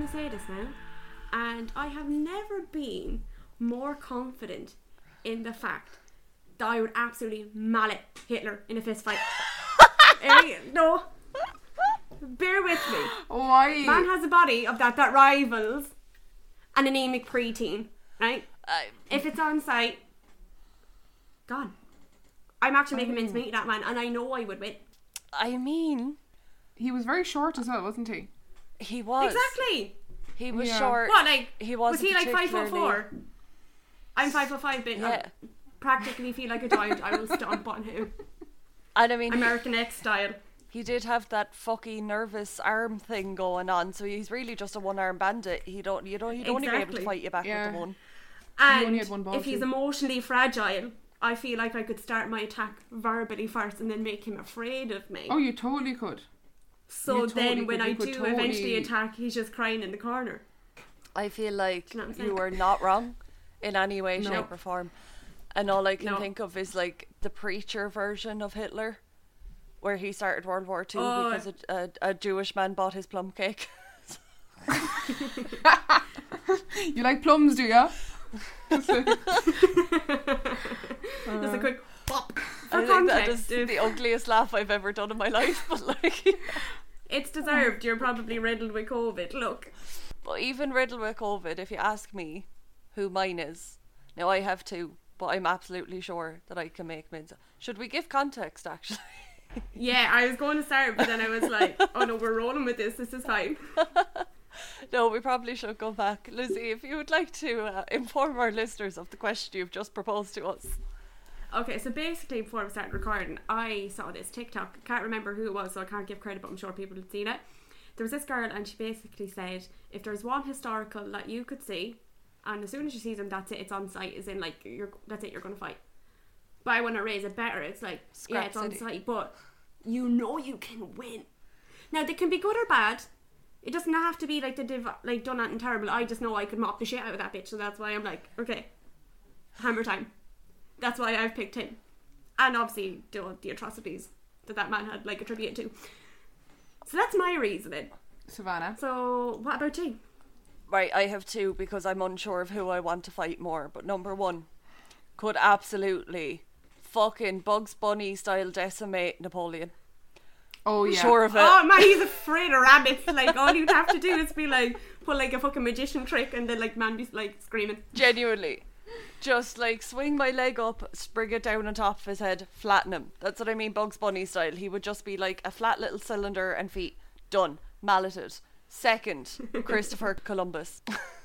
going to say this now, and I have never been more confident in the fact that I would absolutely mallet Hitler in a fist fight. No. Bear with me. Why? Man has a body of that rivals an anemic preteen, right? If it's on site, gone. I'm actually making mincemeat of that man, and I know I would win. I mean, he was very short as well, wasn't he? He was. Exactly. He was short. What, like, he was he like particularly... 5'4"? I'm 5'5", but I practically feel like a giant. I will stomp on him. And I mean, American X style. He did have that fucking nervous arm thing going on, so he's really just a one-arm bandit. He'd only be able to fight you back with the one. And he only had one ball if he's emotionally fragile, I feel like I could start my attack verbally first and then make him afraid of me. Oh, you totally could. So then when I do eventually attack, he's just crying in the corner. I feel like you are not wrong in any way, shape or form. And all I can think of is like the preacher version of Hitler, where he started World War II because a Jewish man bought his plum cake. You like plums, do ya? Just a quick pop. I think that is the ugliest laugh I've ever done in my life, but like... It's deserved. You're probably riddled with COVID. Look. But even riddled with COVID, if you ask me who mine is, now I have two, but I'm absolutely sure that I can make mince. Should we give context, actually? Yeah, I was going to start, but then I was like, oh no, we're rolling with this. This is fine. No, we probably should go back. Lizzie, if you would like to inform our listeners of the question you've just proposed to us. Okay, so basically before we started recording, I saw this TikTok. I can't remember who it was, so I can't give credit, but I'm sure people had seen it. There was this girl, and she basically said, if there's one historical that you could see, and as soon as you see them, that's it, it's on site, as in like, that's it, you're going to fight. But I want to raise it better. It's like, Scrap it's on City. site, but you know you can win. Now, they can be good or bad. It doesn't have to be like like done that and terrible. I just know I could mop the shit out of that bitch, so that's why I'm like, okay, hammer time. That's why I've picked him. And obviously the atrocities that man had like attributed to. So that's my reasoning. Savannah. So what about you? Right, I have two because I'm unsure of who I want to fight more. But number one, could absolutely fucking Bugs Bunny style decimate Napoleon. Oh yeah. Sure of it. Oh man, he's afraid of rabbits. Like all you'd have to do is be like pull like a fucking magician trick and then like man be like screaming. Genuinely. Just like swing my leg up, spring it down on top of his head, flatten him. That's what I mean, Bugs Bunny style. He would just be like a flat little cylinder and feet. Done. Malleted. Second, Christopher Columbus.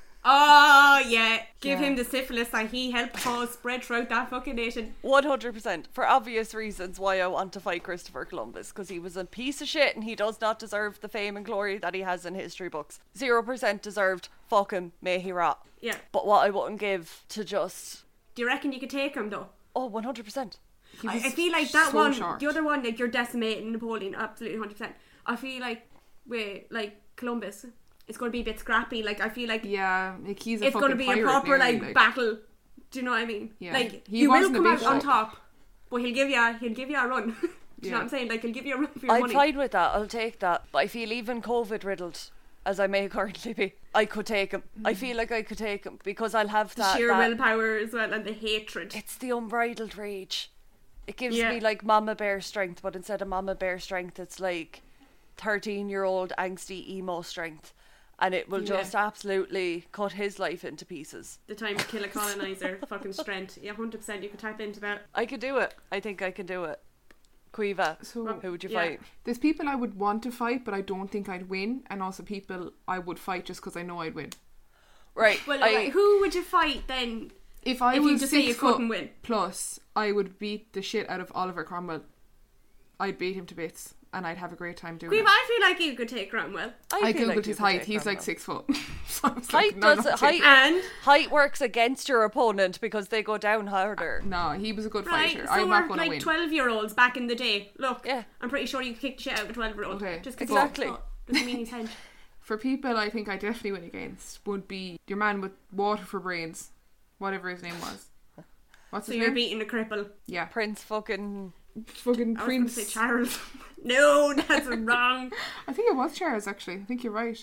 Oh yeah, give him the syphilis that he helped cause spread throughout that fucking nation. 100%. For obvious reasons why I want to fight Christopher Columbus, because he was a piece of shit and he does not deserve the fame and glory that he has in history books. 0% deserved. Fuck him, may he rot. Yeah. But what I wouldn't give to just... Do you reckon you could take him though? Oh, 100%. I feel like that so one, short. the other one, like you're decimating Napoleon, absolutely 100%. I feel like with like Columbus, it's going to be a bit scrappy. Like I feel like like he's a it's going to be a proper like battle. Do you know what I mean? Yeah. Like He he will wasn't a come big out on shot. top, but he'll give you a run. Do you know what I'm saying? Like he'll give you a run for your I'm money. fine with that. I'll take that. But I feel even COVID riddled, as I may currently be, I could take him. I feel like I could take him because I'll have The that sheer willpower as well and the hatred. It's the unbridled rage. It gives Yeah. me like mama bear strength, but instead of mama bear strength, it's like 13-year-old angsty emo strength. And it will just absolutely cut his life into pieces. The time to kill a colonizer, fucking strength. Yeah, 100%. You could tap into that. I could do it. I think I can do it. Quiva, So who would you yeah. fight? there's people I would want to fight, but I don't think I'd win, and also people I would fight just because I know I'd win. Right. Well, like, who would you fight then? If I If you was just say 6 you foot couldn't win. plus, I would beat the shit out of Oliver Cromwell. I'd beat him to bits, and I'd have a great time doing Quiva, it. I feel like you could take Cromwell. I feel googled like his you could height. take He's like Cromwell. 6 foot. So I was like, Height no, does not height, And height works against your opponent because they go down harder. No, he was a good right, fighter. so I'm not were going to like win. 12-year-olds back in the day. Look, Yeah. I'm pretty sure you could kick the shit out of a 12-year-old. Okay, Just 'cause exactly. he's doesn't mean he's hench. For people I think I definitely win against would be your man with water for brains, whatever his name was. What's So his you're name? beating a cripple. Yeah, Prince fucking... fucking I was going to Prince. say Charles. No, that's wrong. I think it was Charles actually. I think you're right.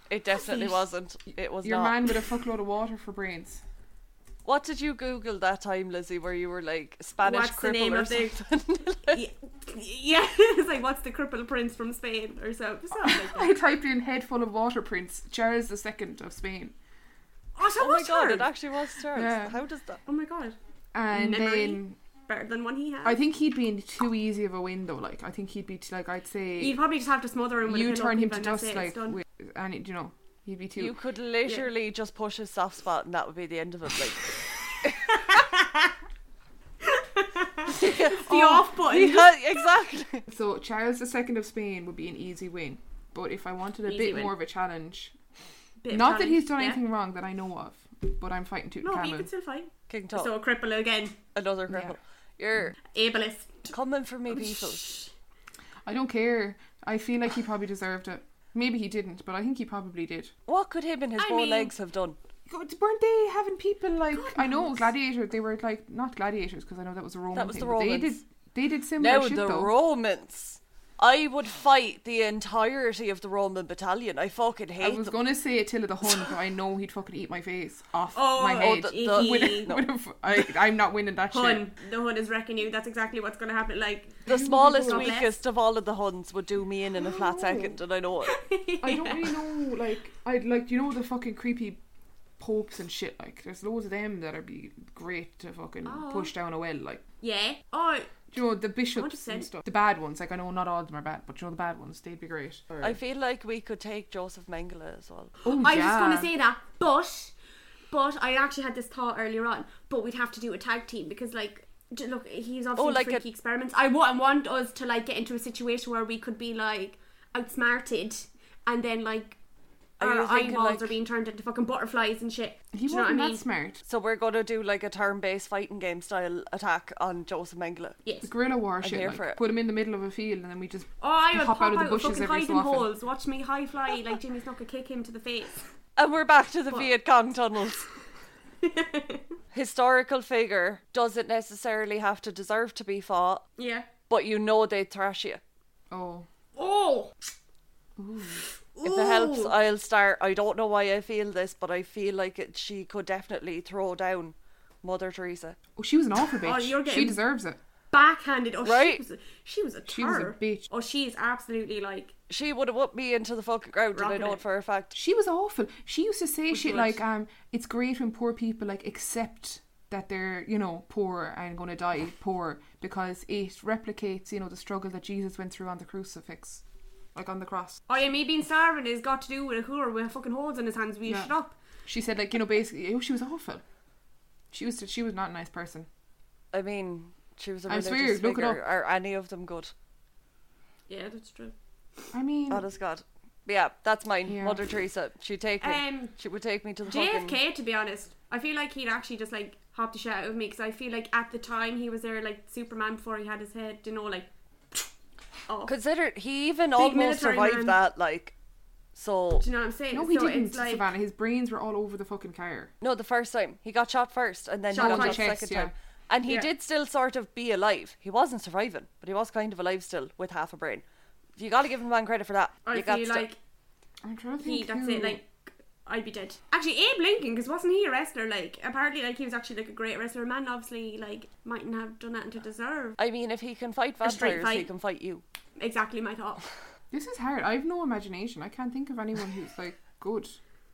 It definitely wasn't. It was Your not. man with a fuckload of water for brains. What did you Google that time, Lizzie, where you were like Spanish What's the cripple name or of the- something? Yeah, it's like, what's the crippled prince from Spain or something like that. I typed in head full of water prince, Charles II of Spain. Oh, so Oh my what's god, Charles? it actually was Charles. Yeah. How does that? Oh my god. And Memory. then Better than one he had. I think he'd be in too easy of a win though. Like I think he'd be like I'd say You'd probably just have to smother him with a you pillow turn him and to that's dust it, like it's done. with, and you know he'd be too. You could literally just push his soft spot and that would be the end of it. Like The off button. yeah, exactly. So Charles II of Spain would be an easy win, but if I wanted a Easy bit win. more of a challenge, Bit of not that challenge, he's done yeah. anything wrong that I know of, but I'm fighting tooth No, and but you camel. could still fight. King Tut. So a cripple again. Another cripple. You're Ableist. coming for me, people. I don't care. I feel like he probably deserved it. Maybe he didn't, but I think he probably did. What could him and his I bow mean- legs have done? Weren't they having people like God I know knows. gladiators? They were like not gladiators because I know that was a Roman That was thing. the but Romans. They did similar Now shit the though. Romans. I would fight the entirety of the Roman battalion. I fucking I hate was them. gonna say Attila the Hun, but I know he'd fucking eat my face off Oh, my head. I'm not winning that shit. Hun. The Hun is wrecking you. That's exactly what's going to happen. Like, The smallest, God bless. weakest of all of the Huns would do me in a flat No. second, and I know it. I don't really know. Like I'd like you know the fucking creepy popes and shit. Like there's loads of them that'd be great to fucking Oh. push down a well. Like yeah. Oh, you know the bishops 100%. and stuff. The bad ones. Like I know not all of them are bad, but you know the bad ones. They'd be great. I feel like we could take Joseph Mengele as well. Oh, I was yeah. just going to say that. But I actually had this thought earlier on. But we'd have to do a tag team because, like, look, he's obviously like freaky experiments. I want us to, like, get into a situation where we could be, like, outsmarted and then, like, Are you our thinking, eyeballs like- are being turned into fucking butterflies and shit. He Do you know what I wasn't mean? that smart. So we're going to do like a turn-based fighting game style attack on Joseph Mengele. Yes. The guerrilla war shit. here Like, for it. put him in the middle of a field and then we just Oh, I would hop pop out of the out bushes fucking every so hiding often. holes. Watch me high fly like Jimmy Snuka, kick him to the face. And we're back to the What? Viet Cong tunnels. Historical figure doesn't necessarily have to deserve to be fought, Yeah. but you know they'd thrash you. Oh. Oh. If it helps, I'll start. I don't know why I feel this, but I feel like she could definitely throw down Mother Teresa. Oh, she was an awful bitch. Oh, you're She getting- deserves it. Backhanded. Oh, Right. she was a She was a terror. bitch. Oh, she is absolutely like. She would have whipped me into the fucking ground, and I Rocking know it. it for a fact. She was awful. She used to say shit good. like, it's great when poor people like accept that they're, you know, poor and gonna die poor because it replicates, you know, the struggle that Jesus went through on the crucifix. Like on the cross. Oh yeah, me being starving has got to do with a hooer with fucking holes in his hands. Will you Yeah. shut up? She said like, you know, basically she was awful. She was not a nice person. I mean, she was a I religious swear, look it figure. up. Are any of them good? Yeah, that's true. I mean Honest God. But yeah, that's mine. Yeah. Mother Teresa. She'd take me. She would take me to the fucking... JFK, to be honest, I feel like he'd actually just like hop the shit out of me because I feel like at the time he was there like Superman before he had his head, you know, like. Oh, Consider he even almost military survived man. that, like. So do you know what I'm saying? no, he So didn't, it's like, Savannah. His brains were all over the fucking car. no, the first time he got shot first, and then Shot he in got the shot the chest, second yeah. time, and he Yeah. did still sort of be alive. He wasn't surviving, but he was kind of alive still with half a brain. You got to give him man credit for that. I you got feel to. like I'm trying to think. that's who- it. Like, I'd be dead. Actually, Abe Lincoln, because wasn't he a wrestler? Like, apparently, like he was actually like a great wrestler. Man, obviously, like mightn't have done that to deserve. I mean, if he can fight A straight vampires, he fight. can fight you. Exactly my thought. This is hard. I have no imagination. I can't think of anyone who's like good.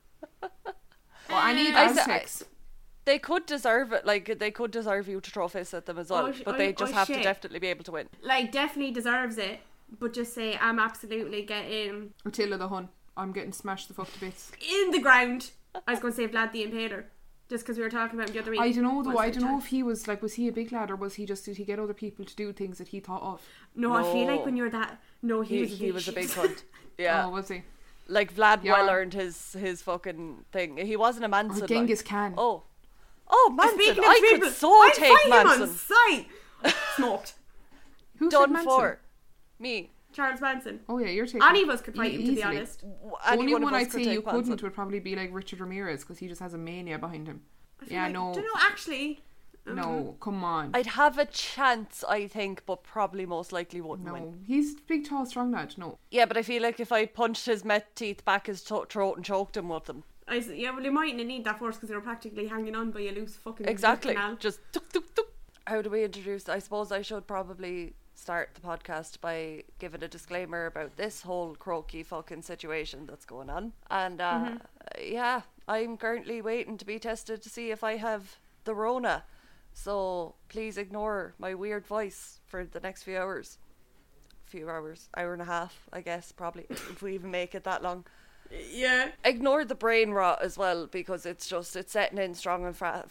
Well, I need I said- Aztecs. They could deserve it. Like they could deserve you to throw fists at them as well, but they just have to shit. definitely be able to win. Like, definitely deserves it. But just say I'm absolutely getting Attila the Hun. I'm getting smashed the fuck to bits. in the ground. I was going to say Vlad the Impaler, just because we were talking about him the other week. I don't know though. Was I it don't know Jack? if he was like, was he a big lad or was he just, did he get other people to do things that he thought of? No, I feel No. like when you're that. No, he He was was a big shit. cunt. Yeah, Oh, was he? like Vlad Yeah. well earned his fucking thing. He wasn't a Manson. Or Genghis like. Khan. Oh, Manson! Speaking of I people, could so I'd take fight him on Manson. sight. Smoked. Who said Done Manson? for me. Charles Manson. Oh yeah, you're taking. Any of us could fight him, to be easily. honest. The only Anyone one of us I'd could say you take Manson. couldn't would probably be like Richard Ramirez because he just has a mania behind him. I feel Yeah, like, no. Do you know, actually, No, come on. I'd have a chance, I think, but probably most likely wouldn't win. No, he's a big, tall, strong lad. No. Yeah, but I feel like if I punched his met teeth back his throat and choked him with them. Yeah, well, you mightn't need that force because they were practically hanging on by a loose fucking exactly. canal. Just tuk, tuk, tuk. How do we introduce? I suppose I should probably start the podcast by giving a disclaimer about this whole croaky fucking situation that's going on. And yeah, I'm currently waiting to be tested to see if I have the Rona. So please ignore my weird voice for the next few hours. Hour and a half, I guess, probably, if we even make it that long. Yeah. Ignore the brain rot as well, because it's setting in strong and fat.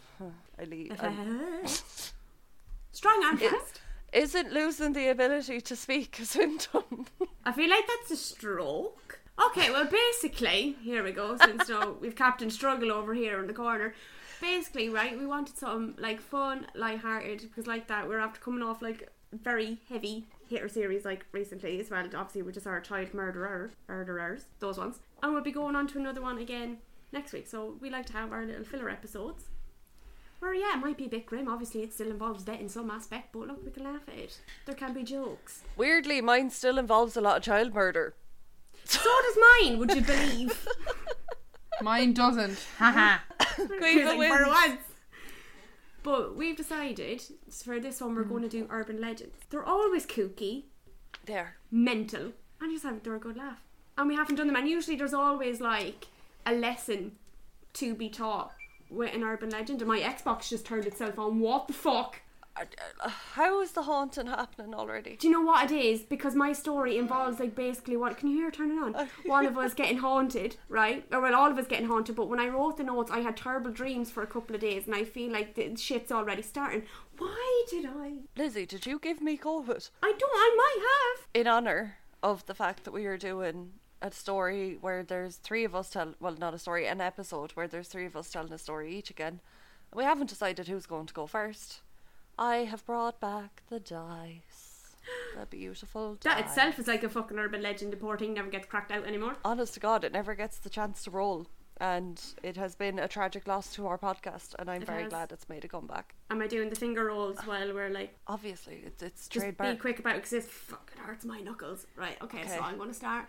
Strong and fast. Isn't losing the ability to speak a symptom? I feel like that's a stroke. Okay, well, basically, here we go. Since we've Captain Struggle over here in the corner. Basically, right, we wanted something like fun, light-hearted, because like that, we're after coming off like very heavy hitter series like recently as well, obviously, which is our child murderers, those ones. And we'll be going on to another one again next week. So we like to have our little filler episodes. Where, yeah, it might be a bit grim. Obviously, it still involves death in some aspect, but look, we can laugh at it. There can be jokes. Weirdly, mine still involves a lot of child murder. So does mine, would you believe? Mine doesn't. Haha. For once. But we've decided for this one we're going to do urban legends. They're always kooky. They're mental. And just they're a good laugh. And we haven't done them. And usually there's always like a lesson to be taught with an urban legend. And my Xbox just turned itself on. What the fuck? How is the haunting happening already? Do you know what it is? Because my story involves like basically can you hear it turning on? One of us getting haunted, right? Or well, all of us getting haunted. But when I wrote the notes, I had terrible dreams for a couple of days, and I feel like the shit's already starting. Why did I? Lizzie, did you give me COVID? I might have. In honour of the fact that we are doing a story where there's three of us an episode where there's three of us telling a story each again. We haven't decided who's going to go first. I have brought back the dice. The beautiful dice. That itself is like a fucking urban legend. The poor thing never gets cracked out anymore. Honest to God, it never gets the chance to roll. And it has been a tragic loss to our podcast, and I'm very glad it's made a comeback. Am I doing the finger rolls while we're like... Obviously, it's just trademark. Be quick about it because it fucking hurts my knuckles. Right, okay, so I'm going to start.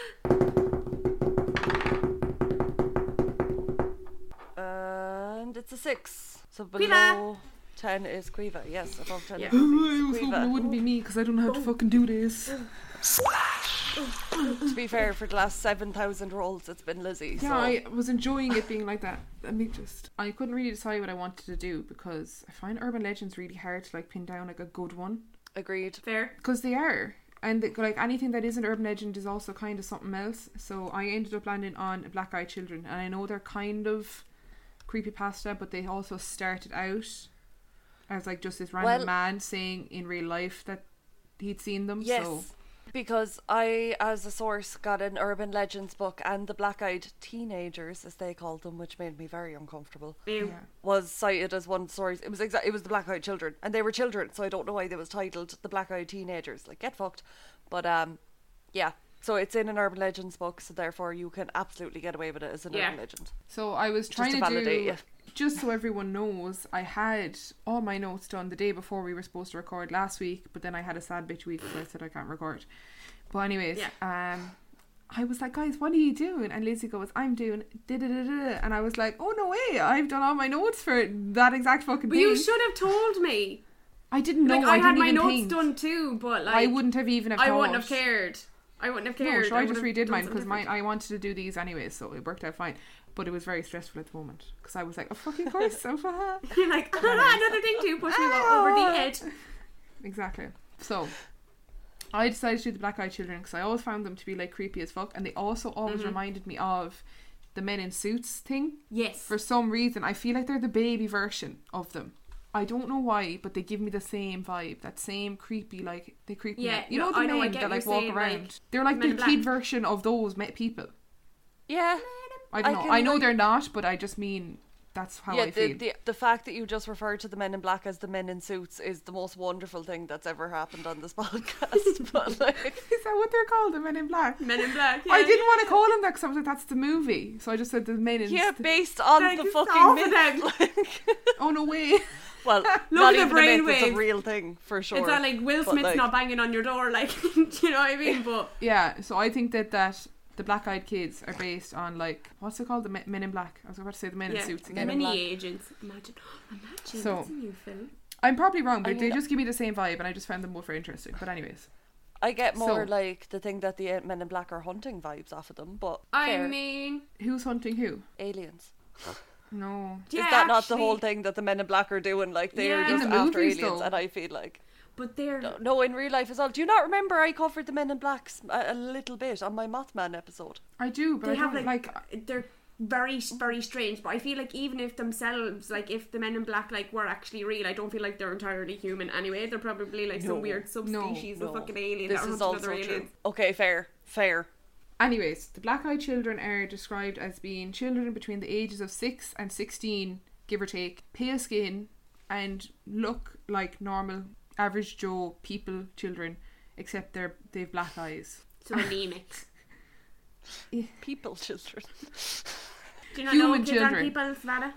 And it's a 6. So below... Quiva. 10 is Quiva, yes, above 10 is I was Quiva. hoping it wouldn't be me because I don't know how to fucking do this. To be fair, for the last 7,000 rolls, it's been Lizzie. Yeah, so. I was enjoying it being like that. I couldn't really decide what I wanted to do because I find urban legends really hard to like pin down like a good one. Agreed. Fair. Because they are. And like anything that is an urban legend is also kind of something else. So I ended up landing on Black Eyed Children, and I know they're kind of creepypasta, but they also started out as like just this random man saying in real life that he'd seen them. Yes, so. Because I, as a source, got an urban legends book, and the Black-Eyed Teenagers, as they called them, which made me very uncomfortable, was cited as one of the stories. It was the Black-Eyed Children, and they were children, so I don't know why they was titled the Black-Eyed Teenagers. Like, get fucked. But yeah. So it's in an urban legends book, so therefore you can absolutely get away with it as an urban legend. So I was trying to validate just so everyone knows, I had all my notes done the day before we were supposed to record last week, but then I had a sad bitch week, so I said I can't record. But anyways, I was like, guys, what are you doing? And Lizzie goes, I'm doing da-da-da-da. And I was like, oh, no way, I've done all my notes for that exact fucking thing. But you should have told me. I didn't know. Like, I had my notes done too, but like... I wouldn't have even have I wouldn't have cared. No, sure, I just redid mine because I wanted to do these anyway, so it worked out fine. But it was very stressful at the moment because I was like, oh, fucking course, so far. You're like, another thing to push me over the edge. Exactly. So I decided to do the Black Eyed Children because I always found them to be like creepy as fuck, and they also always reminded me of the Men in Suits thing. Yes. For some reason, I feel like they're the baby version of them. I don't know why, but they give me the same vibe, that same creepy, like, they creep me out. You know the men that like walk around? Like, they're like the kid version of those people. Yeah. I don't know. I know they're not, but I just mean that's how I feel. The fact that you just referred to the Men in Black as the Men in Suits is the most wonderful thing that's ever happened on this podcast. But like, is that what they're called, the Men in Black? Men in Black, yeah. I didn't want to call them that because I was like, that's the movie. So I just said the Men in... Yeah, based on the fucking myth. Oh, no way. Well, Look not at the even a myth, it's a brainwaves. real thing for sure. It's not like Will But, Smith's like- not banging on your door, like, do you know what I mean? But Yeah, so I think that the Black Eyed Kids are based on, like, what's it called? The Men in Black. I was about to say the Men in Suits again. Men in mini Black. agents. Imagine So- that's a new film. I'm probably wrong, but I they mean- just give me the same vibe, and I just found them both very interesting. But anyways, I get more So- like the thing that the Men in Black are hunting vibes off of them, but I fair. mean, who's hunting who? Aliens. No. yeah, Is that not the actually, whole thing that the Men in Black are doing? Like they're Yeah. just In the after movies, aliens, though. and I feel like But they're no, in real life as well. Do you not remember I covered the Men in Blacks a little bit on my Mothman episode? I do, but they I have don't like. they're very very strange. But I feel like even if themselves, like if the Men in Black like were actually real, I don't feel like they're entirely human anyway. They're probably like No. some weird subspecies No. of fucking alien This that are is hunting other also true. aliens. Okay, fair. Anyways, the Black Eyed Children are described as being children between the ages of 6 and 16, give or take, pale skin, and look like normal, average Joe people, children, except they've black eyes. So anemic. People, children. Do you not Human know kids aren't children. people, Savannah?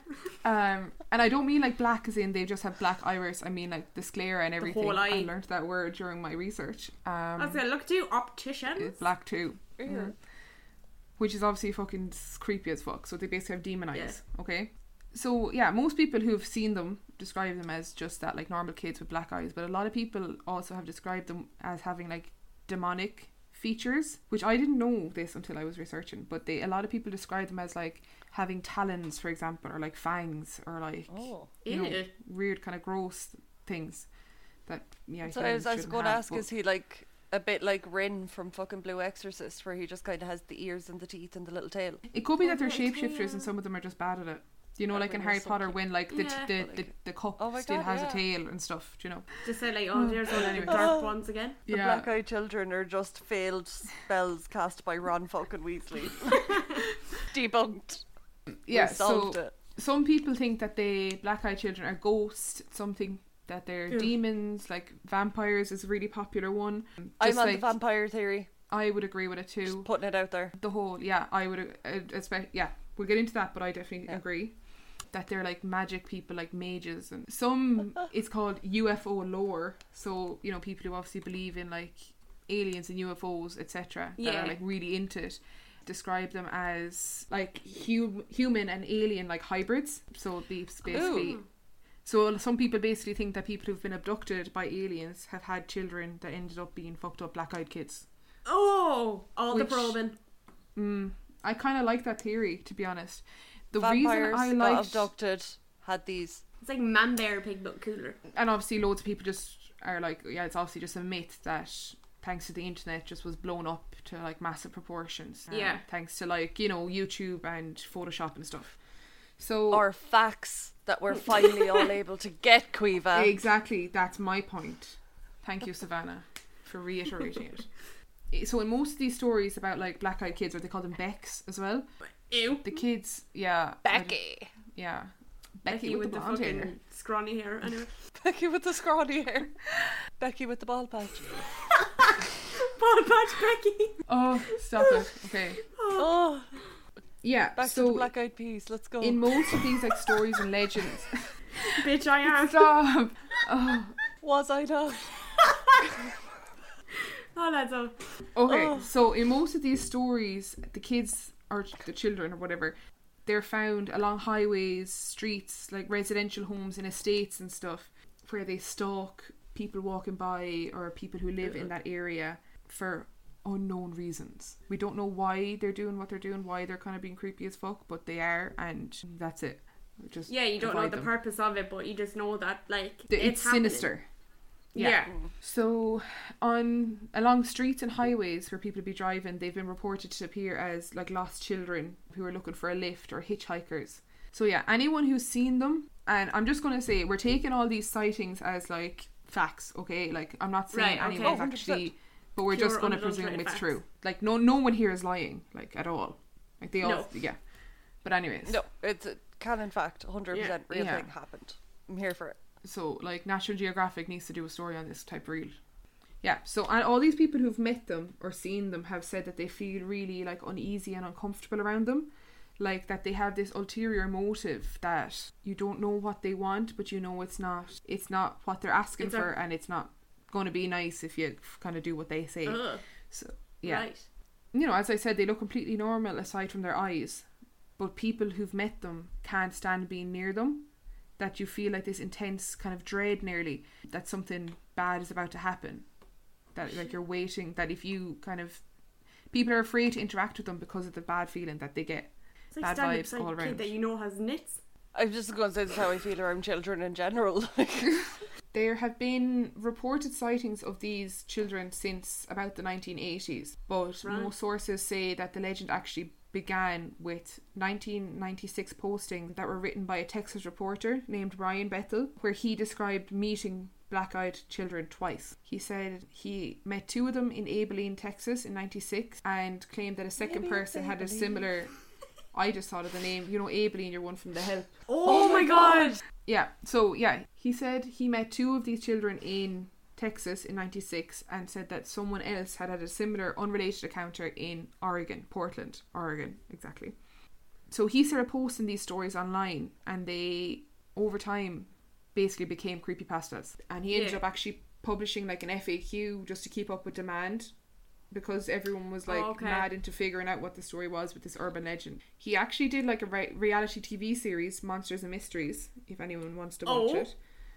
And I don't mean like black as in they just have black iris. I mean like the sclera and everything. whole eye. I learnt that word during my research. I was gonna look to opticians. It's black too. Weird. Which is obviously fucking creepy as fuck. So they basically have demon eyes. Yeah. Okay. So yeah, most people who've seen them describe them as just that, like normal kids with black eyes. But a lot of people also have described them as having like demonic features, which I didn't know this until I was researching. But a lot of people describe them as like having talons, for example, or like fangs, or like Oh. you know, Ew. weird kind of gross things that So I was shouldn't going to have, ask, but- is he like a bit like Rin from fucking Blue Exorcist, where he just kind of has the ears and the teeth and the little tail? It could be that they're Oh, yeah. shapeshifters and some of them are just bad at it. You know, Yeah, like in maybe Harry some Potter people- when like Yeah. the cup Oh my still God, has yeah. a tail and stuff, do you know? Just say like, oh, there's one of the dark ones again. The black-eyed children are just failed spells cast by Ron fucking Weasley. Debunked. Yeah, We solved so it. some people think that the black-eyed children are ghosts, some think that they're Ew. demons, like vampires is a really popular one. I'm Just on like, the vampire theory. I would agree with it too. Just putting it out there. The whole, yeah, I would, we'll get into that, but I definitely agree that they're like magic people, like mages, and some it's called UFO lore. So you know, people who obviously believe in like aliens and UFOs, etc., that Yeah. are like really into it, describe them as like human and alien like hybrids. So these basically. Ooh. So some people basically think that people who've been abducted by aliens have had children that ended up being fucked up black-eyed kids. Oh, all Which- the probing. I kind of like that theory, to be honest. The Vampires reason I got liked, abducted, had these. It's like Man Bear Pig but cooler. and obviously loads of people just are like, yeah, it's obviously just a myth that thanks to the internet just was blown up to like massive proportions. Yeah. Thanks to like, you know, YouTube and Photoshop and stuff. So Or facts that we're finally all able to get, Quiva. exactly, that's my point. Thank you, Savannah, for reiterating it. So in most of these stories about like black-eyed kids, or they call them Becks as well, Ew. the kids, yeah, Becky. yeah, Becky with the blonde fucking hair. scrawny hair. Anyway. Becky with the scrawny hair. Becky with the ball patch. Ball patch Becky. Oh, stop it. Okay. Oh, Yeah, back to so the black eyed peas. Let's go. in most of these like stories and legends, Bitch, I am. stop. Oh, Was I not? Oh, that's all. okay. Oh. So in most of these stories, the kids or the children or whatever, they're found along highways, streets, like residential homes in estates and stuff, where they stalk people walking by or people who live in that area for unknown reasons. We don't know why they're doing what they're doing, why they're kind of being creepy as fuck, but they are, and that's it. Just Yeah, you don't know avoid the them. purpose of it, but you just know that like It's happening. sinister. Yeah. So along streets and highways where people be driving, they've been reported to appear as like lost children who are looking for a lift, or hitchhikers. So yeah, anyone who's seen them, and I'm just gonna say we're taking all these sightings as like facts, okay? Like I'm not saying Right, okay. anyone's Oh, 100%. actually, but we're Pure just gonna unadulterated presume it's facts. true. Like no one here is lying, like at all. Like they all, No. yeah. But anyways, No, it's a canon fact. 100% real Yeah. thing happened. I'm here for it. so like National Geographic needs to do a story on this type of reel. Yeah, so and all these people who've met them or seen them have said that they feel really like uneasy and uncomfortable around them. Like that they have this ulterior motive that you don't know what they want, but you know it's not what they're asking for, and it's not going to be nice if you kind of do what they say. So yeah, right. You know, as I said, they look completely normal aside from their eyes, but people who've met them can't stand being near them. That you feel like this intense kind of dread nearly that something bad is about to happen. That like you're waiting, that if you kind of, people are afraid to interact with them because of the bad feeling that they get. It's like bad vibes all around. Kid that you know has nits. I'm just going to say that's how I feel around children in general. There have been reported sightings of these children since about the 1980s, but most sources say that the legend actually began with 1996 postings that were written by a Texas reporter named Brian Bethel, where he described meeting black-eyed children twice. He said he met two of them in Abilene, Texas in 96, and claimed that a second person had a similar... I just thought of the name, you know, Abilene, you're one from The Help. Oh my god! Yeah, so yeah, he said he met two of these children in Texas in 96 and said that someone else had a similar unrelated encounter in Oregon, Portland, Oregon, exactly. So he started posting these stories online, and they, over time, basically became creepypastas. And he ended up actually publishing like an FAQ just to keep up with demand, because everyone was like mad into figuring out what the story was with this urban legend. He actually did like a reality TV series, Monsters and Mysteries, if anyone wants to watch it.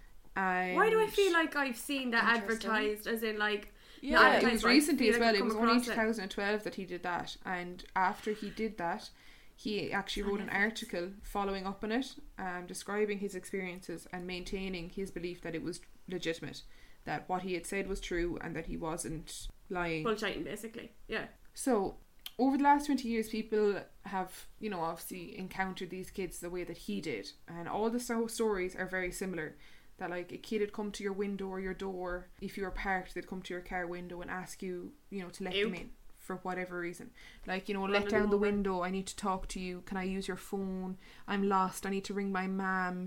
And why do I feel like I've seen that advertised, as in like... Yeah, it was recently as well. It was only 2012 that he did that. And after he did that, he actually wrote an article following up on it, describing his experiences and maintaining his belief that it was legitimate, that what he had said was true and that he wasn't lying. Bullshitting, basically. Yeah. So, over the last 20 years, people have, you know, obviously encountered these kids the way that he did. And all the stories are very similar. That, like, a kid would come to your window or your door. If you were parked, they'd come to your car window and ask you, you know, to let them in for whatever reason. Like, you know, let down the window. I need to talk to you. Can I use your phone? I'm lost. I need to ring my mum.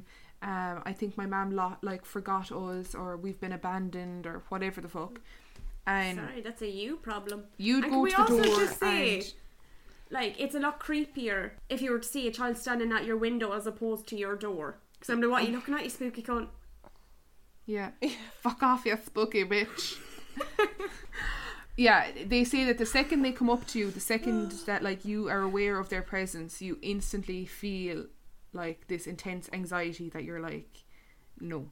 I think my mum forgot us, or we've been abandoned, or whatever the fuck. And sorry, that's a you problem. You'd go to the door just say, and like, it's a lot creepier if you were to see a child standing at your window as opposed to your door. Because I'm like, what are you looking at, you spooky cunt? Yeah. Fuck off, you spooky bitch. Yeah, they say that the second they come up to you, the second that like you are aware of their presence, you instantly feel like this intense anxiety that you're like, no,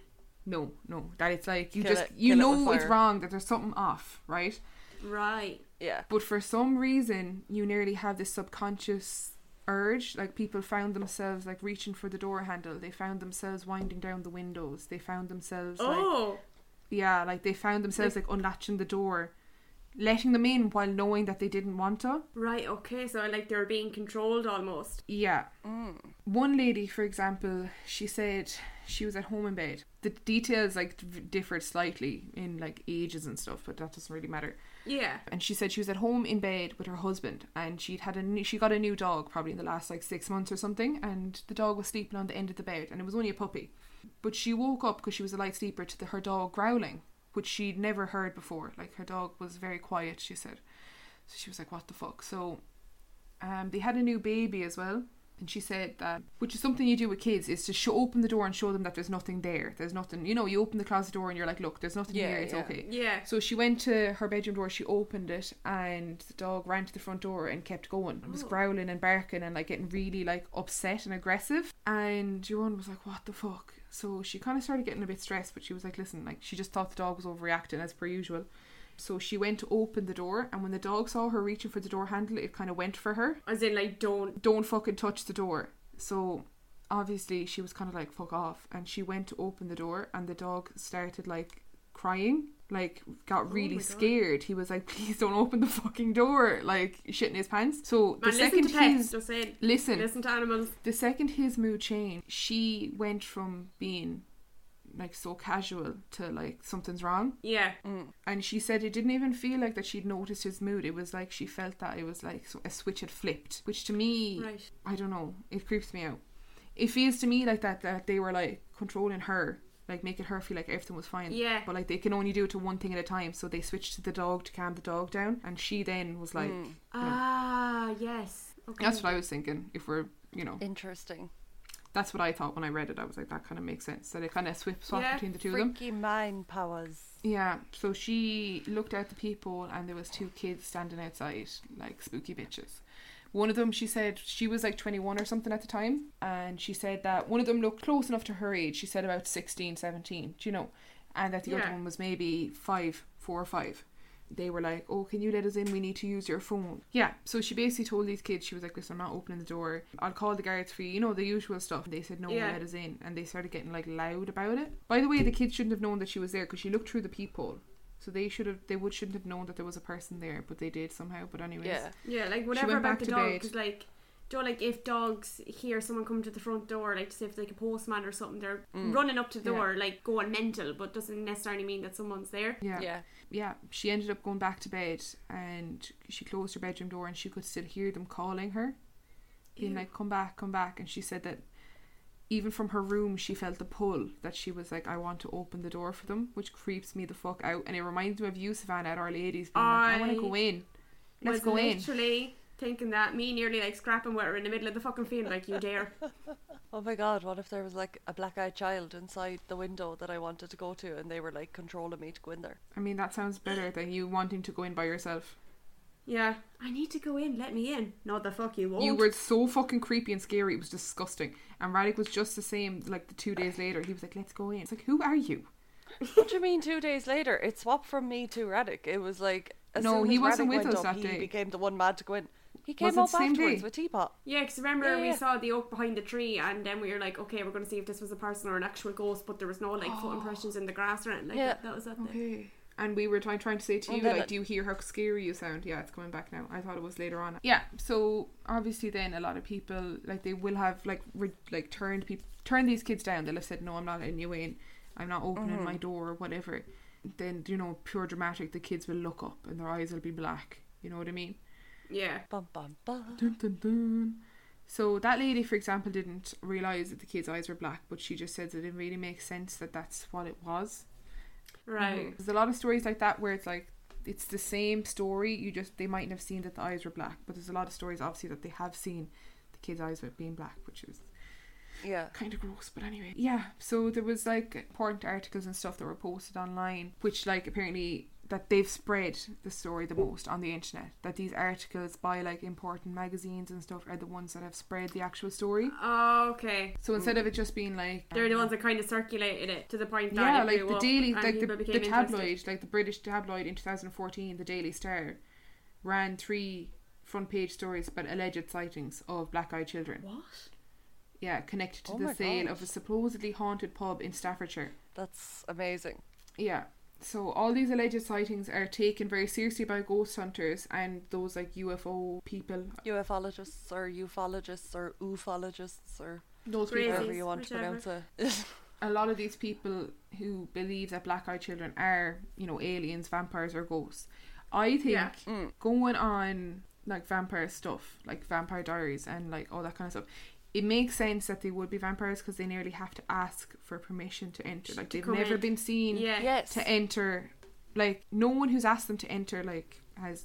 that it's like you know it's wrong, that there's something off, right? Yeah, but for some reason you nearly have this subconscious urge. Like, people found themselves like reaching for the door handle, they found themselves winding down the windows, they found themselves they found themselves like unlatching the door, letting them in while knowing that they didn't want to. Right, okay, so like they're being controlled almost. Yeah. One lady, for example, she said she was at home in bed. The details like differed slightly in like ages and stuff, but that doesn't really matter. Yeah. And she said she was at home in bed with her husband, and she got a new dog probably in the last like 6 months or something, and the dog was sleeping on the end of the bed, and it was only a puppy. But she woke up, because she was a light sleeper, to her dog growling, which she'd never heard before. Like, her dog was very quiet, she said. So she was like, what the fuck? So they had a new baby as well. And she said that, which is something you do with kids, is to open the door and show them that there's nothing there. There's nothing, you know, you open the closet door and you're like, look, there's nothing here, it's okay. Yeah. So she went to her bedroom door, she opened it, and the dog ran to the front door and kept going. It was growling and barking and like getting really like upset and aggressive. And your one was like, what the fuck? So she kind of started getting a bit stressed, but she was like, listen, like, she just thought the dog was overreacting as per usual. So she went to open the door, and when the dog saw her reaching for the door handle, it kind of went for her. As in, like, don't fucking touch the door. So obviously she was kind of like, fuck off. And she went to open the door, and the dog started like crying, like got really scared. He was like, please don't open the fucking door, like shitting his pants. So the second listen to animals. The second his mood changed, she went from being like so casual to like something's wrong. Yeah. And she said it didn't even feel like that she'd noticed his mood. It was like she felt that it was like a switch had flipped, which to me, I don't know, it creeps me out. It feels to me like that they were like controlling her, like making her feel like everything was fine. Yeah. But like they can only do it to one thing at a time, so they switched to the dog to calm the dog down, and she then was like yes. Okay. That's what I was thinking. If we're, Interesting. That's what I thought when I read it. I was like, that kind of makes sense. That it kind of swap between the two of them. Freaky mind powers. Yeah. So she looked out the peephole and there was 2 kids standing outside, like spooky bitches. One of them, she said, she was like 21 or something at the time. And she said that one of them looked close enough to her age. She said about 16, 17, and that the other one was maybe 4 or 5. They were like, oh, can you let us in? We need to use your phone. Yeah, so she basically told these kids, she was like, listen, I'm not opening the door. I'll call the guards for you, the usual stuff. And they said, no, let us in. And they started getting like loud about it. By the way, the kids shouldn't have known that she was there because she looked through the peephole. So they shouldn't have known that there was a person there, but they did somehow. But anyways. Yeah, like whatever about the dog, because like, like if dogs hear someone come to the front door, like say if like a postman or something, they're running up to the door, like going mental, but doesn't necessarily mean that someone's there. Yeah, she ended up going back to bed and she closed her bedroom door and she could still hear them calling her, being like, come back. And she said that even from her room she felt the pull, that she was like, I want to open the door for them, which creeps me the fuck out. And it reminds me of you, Savannah, at Our Ladies, being like, I want to go in. Let's go in. Literally thinking that, me nearly like scrapping with her in the middle of the fucking field, like, you dare. Oh my god, what if there was like a black-eyed child inside the window that I wanted to go to and they were like controlling me to go in there? I mean, that sounds better than you wanting to go in by yourself. Yeah, I need to go in, let me in. No, the fuck you won't. You were so fucking creepy and scary, it was disgusting. And Radek was just the same, like the 2 days later, he was like, let's go in. It's like, who are you? What do you mean 2 days later? It swapped from me to Radek. It was like, he wasn't with us that day. He became the one mad to go in. He came up afterwards with Teapot. Yeah, because remember we saw the oak behind the tree and then we were like, okay, we're going to see if this was a person or an actual ghost, but there was no like foot impressions in the grass or anything like that was that day. And we were trying to say to you, like, do you hear how scary you sound? Yeah, it's coming back now. I thought it was later on. Yeah, so obviously then a lot of people, like, they will have like turned these kids down. They'll have said, no, I'm not letting you in, I'm not opening my door or whatever. Then, pure dramatic, the kids will look up and their eyes will be black. You know what I mean? Yeah. Bum, bum, bum. Dun, dun, dun. So that lady, for example, didn't realise that the kids' eyes were black, but she just said that it really makes sense that that's what it was. Right. There's a lot of stories like that where it's like, it's the same story, they mightn't have seen that the eyes were black, but there's a lot of stories obviously that they have seen the kids' eyes being black, which is kind of gross. But anyway, so there was like important articles and stuff that were posted online, which like apparently that they've spread the story the most on the internet, that these articles by like important magazines and stuff are the ones that have spread the actual story. Oh, okay. So instead of it just being like, they're the ones that kind of circulated it to the point that like the Daily, like the tabloid, like the British tabloid in 2014, the Daily Star ran 3 front page stories about alleged sightings of black-eyed children. What? Yeah, connected to the sale of a supposedly haunted pub in Staffordshire. That's amazing. Yeah. So all these alleged sightings are taken very seriously by ghost hunters and those like UFO people. UFologists or ufologists or ufologists or those people, whatever you want to pronounce it. A lot of these people who believe that black-eyed children are, aliens, vampires or ghosts. I think going on like vampire stuff, like Vampire Diaries and like all that kind of stuff, it makes sense that they would be vampires because they nearly have to ask for permission to enter. Like, they've never been seen to enter. Like, no one who's asked them to enter, like, has,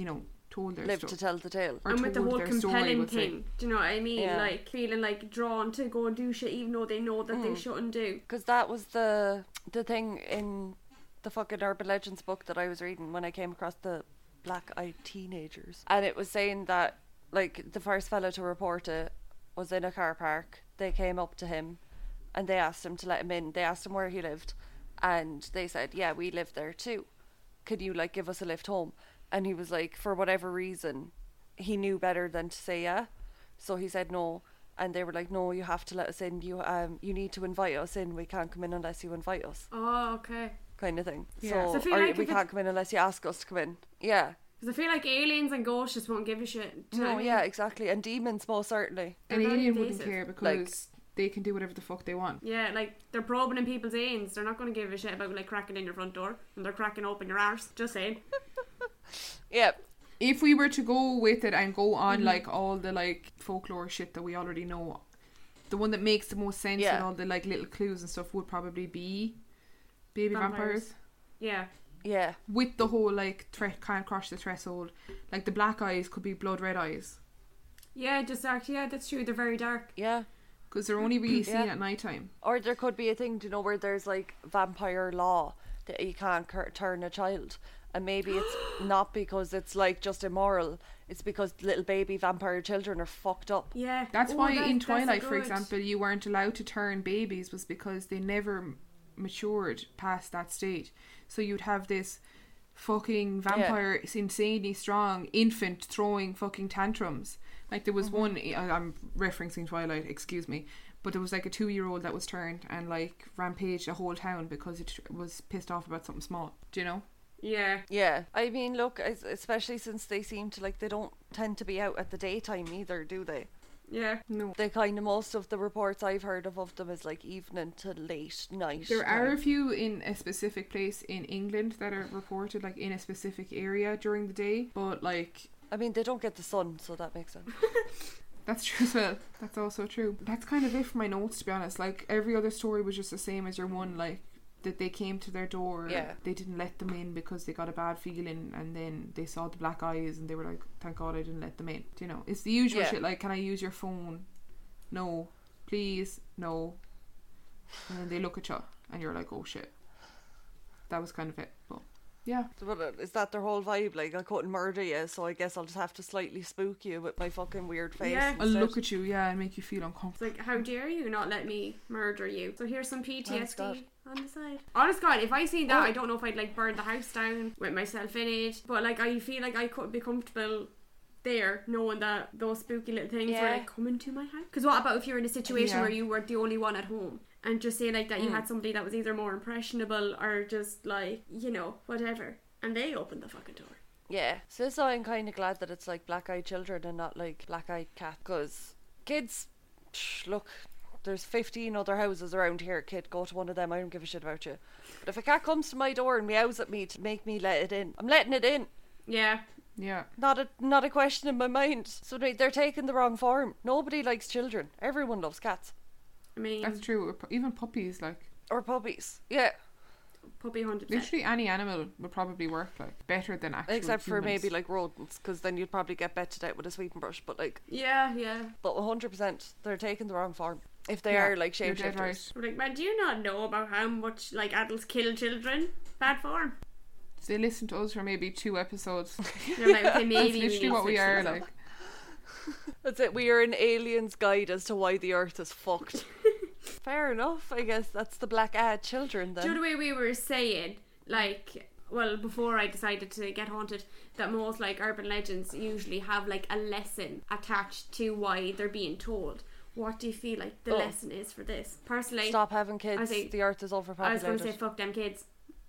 told their lived to tell the tale. And with the whole compelling thing, do you know what I mean? Yeah. Like, feeling like drawn to go and do shit even though they know that they shouldn't do. Because that was the thing in the fucking Urban Legends book that I was reading when I came across the black-eyed teenagers. And it was saying that, like, the first fella to report it was in a car park. They came up to him and they asked him to let him in. They asked him where he lived and they said, yeah, we live there too. Could you like give us a lift home? And he was like, for whatever reason, he knew better than to say yeah. So he said no. And they were like, no, you have to let us in. You need to invite us in. We can't come in unless you invite us. Oh, okay. Kind of thing. Yeah. So or like we can't come in unless you ask us to come in. Yeah. Because I feel like aliens and ghosts just won't give a shit. No, yeah, exactly. And demons, most certainly. An alien wouldn't care because they can do whatever the fuck they want. Yeah, like, they're probing in people's veins. They're not going to give a shit about, like, cracking in your front door. And they're cracking open your arse. Just saying. Yep. If we were to go with it and go on, like, all the, like, folklore shit that we already know, the one that makes the most sense with all the, like, little clues and stuff would probably be baby vampires. Yeah. Yeah. With the whole, like, can't cross the threshold. Like, the black eyes could be blood red eyes. Yeah, just dark. Yeah, that's true. They're very dark. Yeah. Because they're only really seen at night time. Or there could be a thing, where there's like vampire law that you can't turn a child. And maybe it's not because it's like just immoral. It's because little baby vampire children are fucked up. Yeah. That's why in Twilight, for example, you weren't allowed to turn babies, was because they never matured past that stage. So you'd have this fucking vampire, insanely strong infant throwing fucking tantrums. Like there was one, I'm referencing Twilight, excuse me, but there was like a 2-year-old that was turned and like rampaged a whole town because it was pissed off about something small. Do you know? Yeah. Yeah. I mean, look, especially since they seem to they don't tend to be out at the daytime either, do they? Yeah. No. They kind of, most of the reports I've heard of them is like evening to late night. There are a few in a specific place in England that are reported like in a specific area during the day, but like... I mean, they don't get the sun, so that makes sense. That's true as well. That's also true. That's kind of it for my notes, to be honest. Like every other story was just the same as your one, like that they came to their door, they didn't let them in because they got a bad feeling, and then they saw the black eyes and they were like, thank God I didn't let them in. Do you know, it's the usual shit like, can I use your phone? No. Please? No. And then they look at you and you're like, oh shit. That was kind of it. But yeah. But is that their whole vibe? Like, I couldn't murder you, so I guess I'll just have to slightly spook you with my fucking weird face. Yeah. I'll look at you, and make you feel uncomfortable. It's like, how dare you not let me murder you? So here's some PTSD on the side. Honest God, if I seen that, I don't know if I'd like burn the house down with myself in it. But like, I feel like I couldn't be comfortable there knowing that those spooky little things were like coming to my house. Because what about if you're in a situation where you were the only one at home? And just say like that you had somebody that was either more impressionable or just like, you know, whatever. And they opened the fucking door. Yeah. So that's why I'm kind of glad that it's like black-eyed children and not like black-eyed cat. Because kids, look, there's 15 other houses around here. Kid, go to one of them. I don't give a shit about you. But if a cat comes to my door and meows at me to make me let it in, I'm letting it in. Yeah. Yeah. Not a question in my mind. So they're taking the wrong form. Nobody likes children. Everyone loves cats. I mean, that's true. Even puppies, like, or puppies. Yeah. Puppy 100%. Literally any animal would probably work like better than actual except for humans. maybe like rodents, because then you'd probably get betted out with a sweeping brush. But like, yeah. But 100%, they're taking the wrong form if they are like shapeshifters. Right. We're like, man, do you not know about how much like adults kill children? Bad form. So they listen to us for maybe 2 episodes. They're like, okay, maybe that's literally what we are like. That's it. We are an alien's guide as to why the earth is fucked. Fair enough. I guess that's the black-eyed children then. Do you know the way we were saying, like, well, before I decided to get haunted, that most like urban legends usually have like a lesson attached to why they're being told. What do you feel like the lesson is for this? Personally, stop having kids. The earth is overpopulated. I was going to say fuck them kids.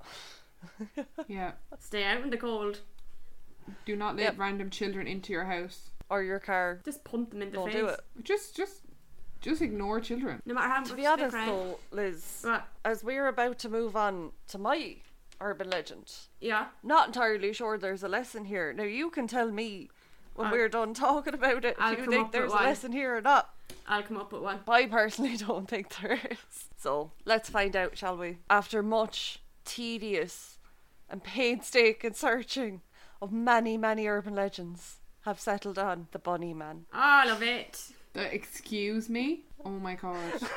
Yeah. Stay out in the cold. Do not let random children into your house or your car. Just punt them in the Don't face. do it. Just ignore children. No matter how much. To be honest though, Liz, as we're about to move on to my urban legend, not entirely sure there's a lesson here. Now you can tell me when we're done talking about it if you think there's a lesson here or not. I'll come up with one. I personally don't think there is. So let's find out, shall we? After much tedious and painstaking searching of many urban legends have settled on the Bunny Man. I love it. Excuse me? Oh my God.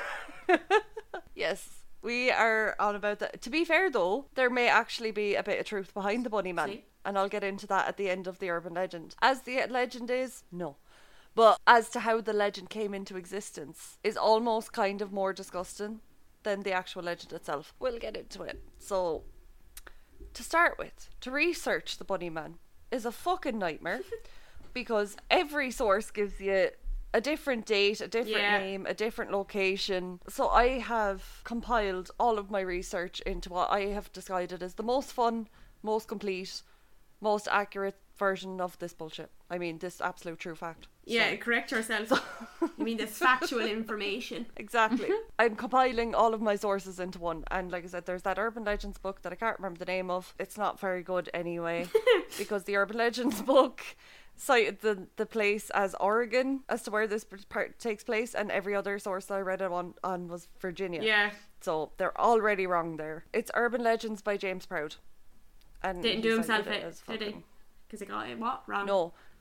Yes, we are on about that. To be fair though, there may actually be a bit of truth behind the Bunny Man. And I'll get into that at the end of the urban legend. As the legend is, no. But as to how the legend came into existence is almost kind of more disgusting than the actual legend itself. We'll get into it. So, to start with, to research the Bunny Man is a fucking nightmare because every source gives you a different date, a different name, a different location. So I have compiled all of my research into what I have decided is the most fun, most complete, most accurate version of this bullshit. I mean, this absolute true fact. Yeah, correct yourself. You mean this factual information. Exactly. I'm compiling all of my sources into one. And like I said, there's that Urban Legends book that I can't remember the name of. It's not very good anyway. Because the Urban Legends book cited the place as Oregon as to where this part takes place. And every other source that I read it on was Virginia. Yeah. So they're already wrong there. It's Urban Legends by James Proud. And didn't do himself it, did he? Because he got it what? Wrong? No.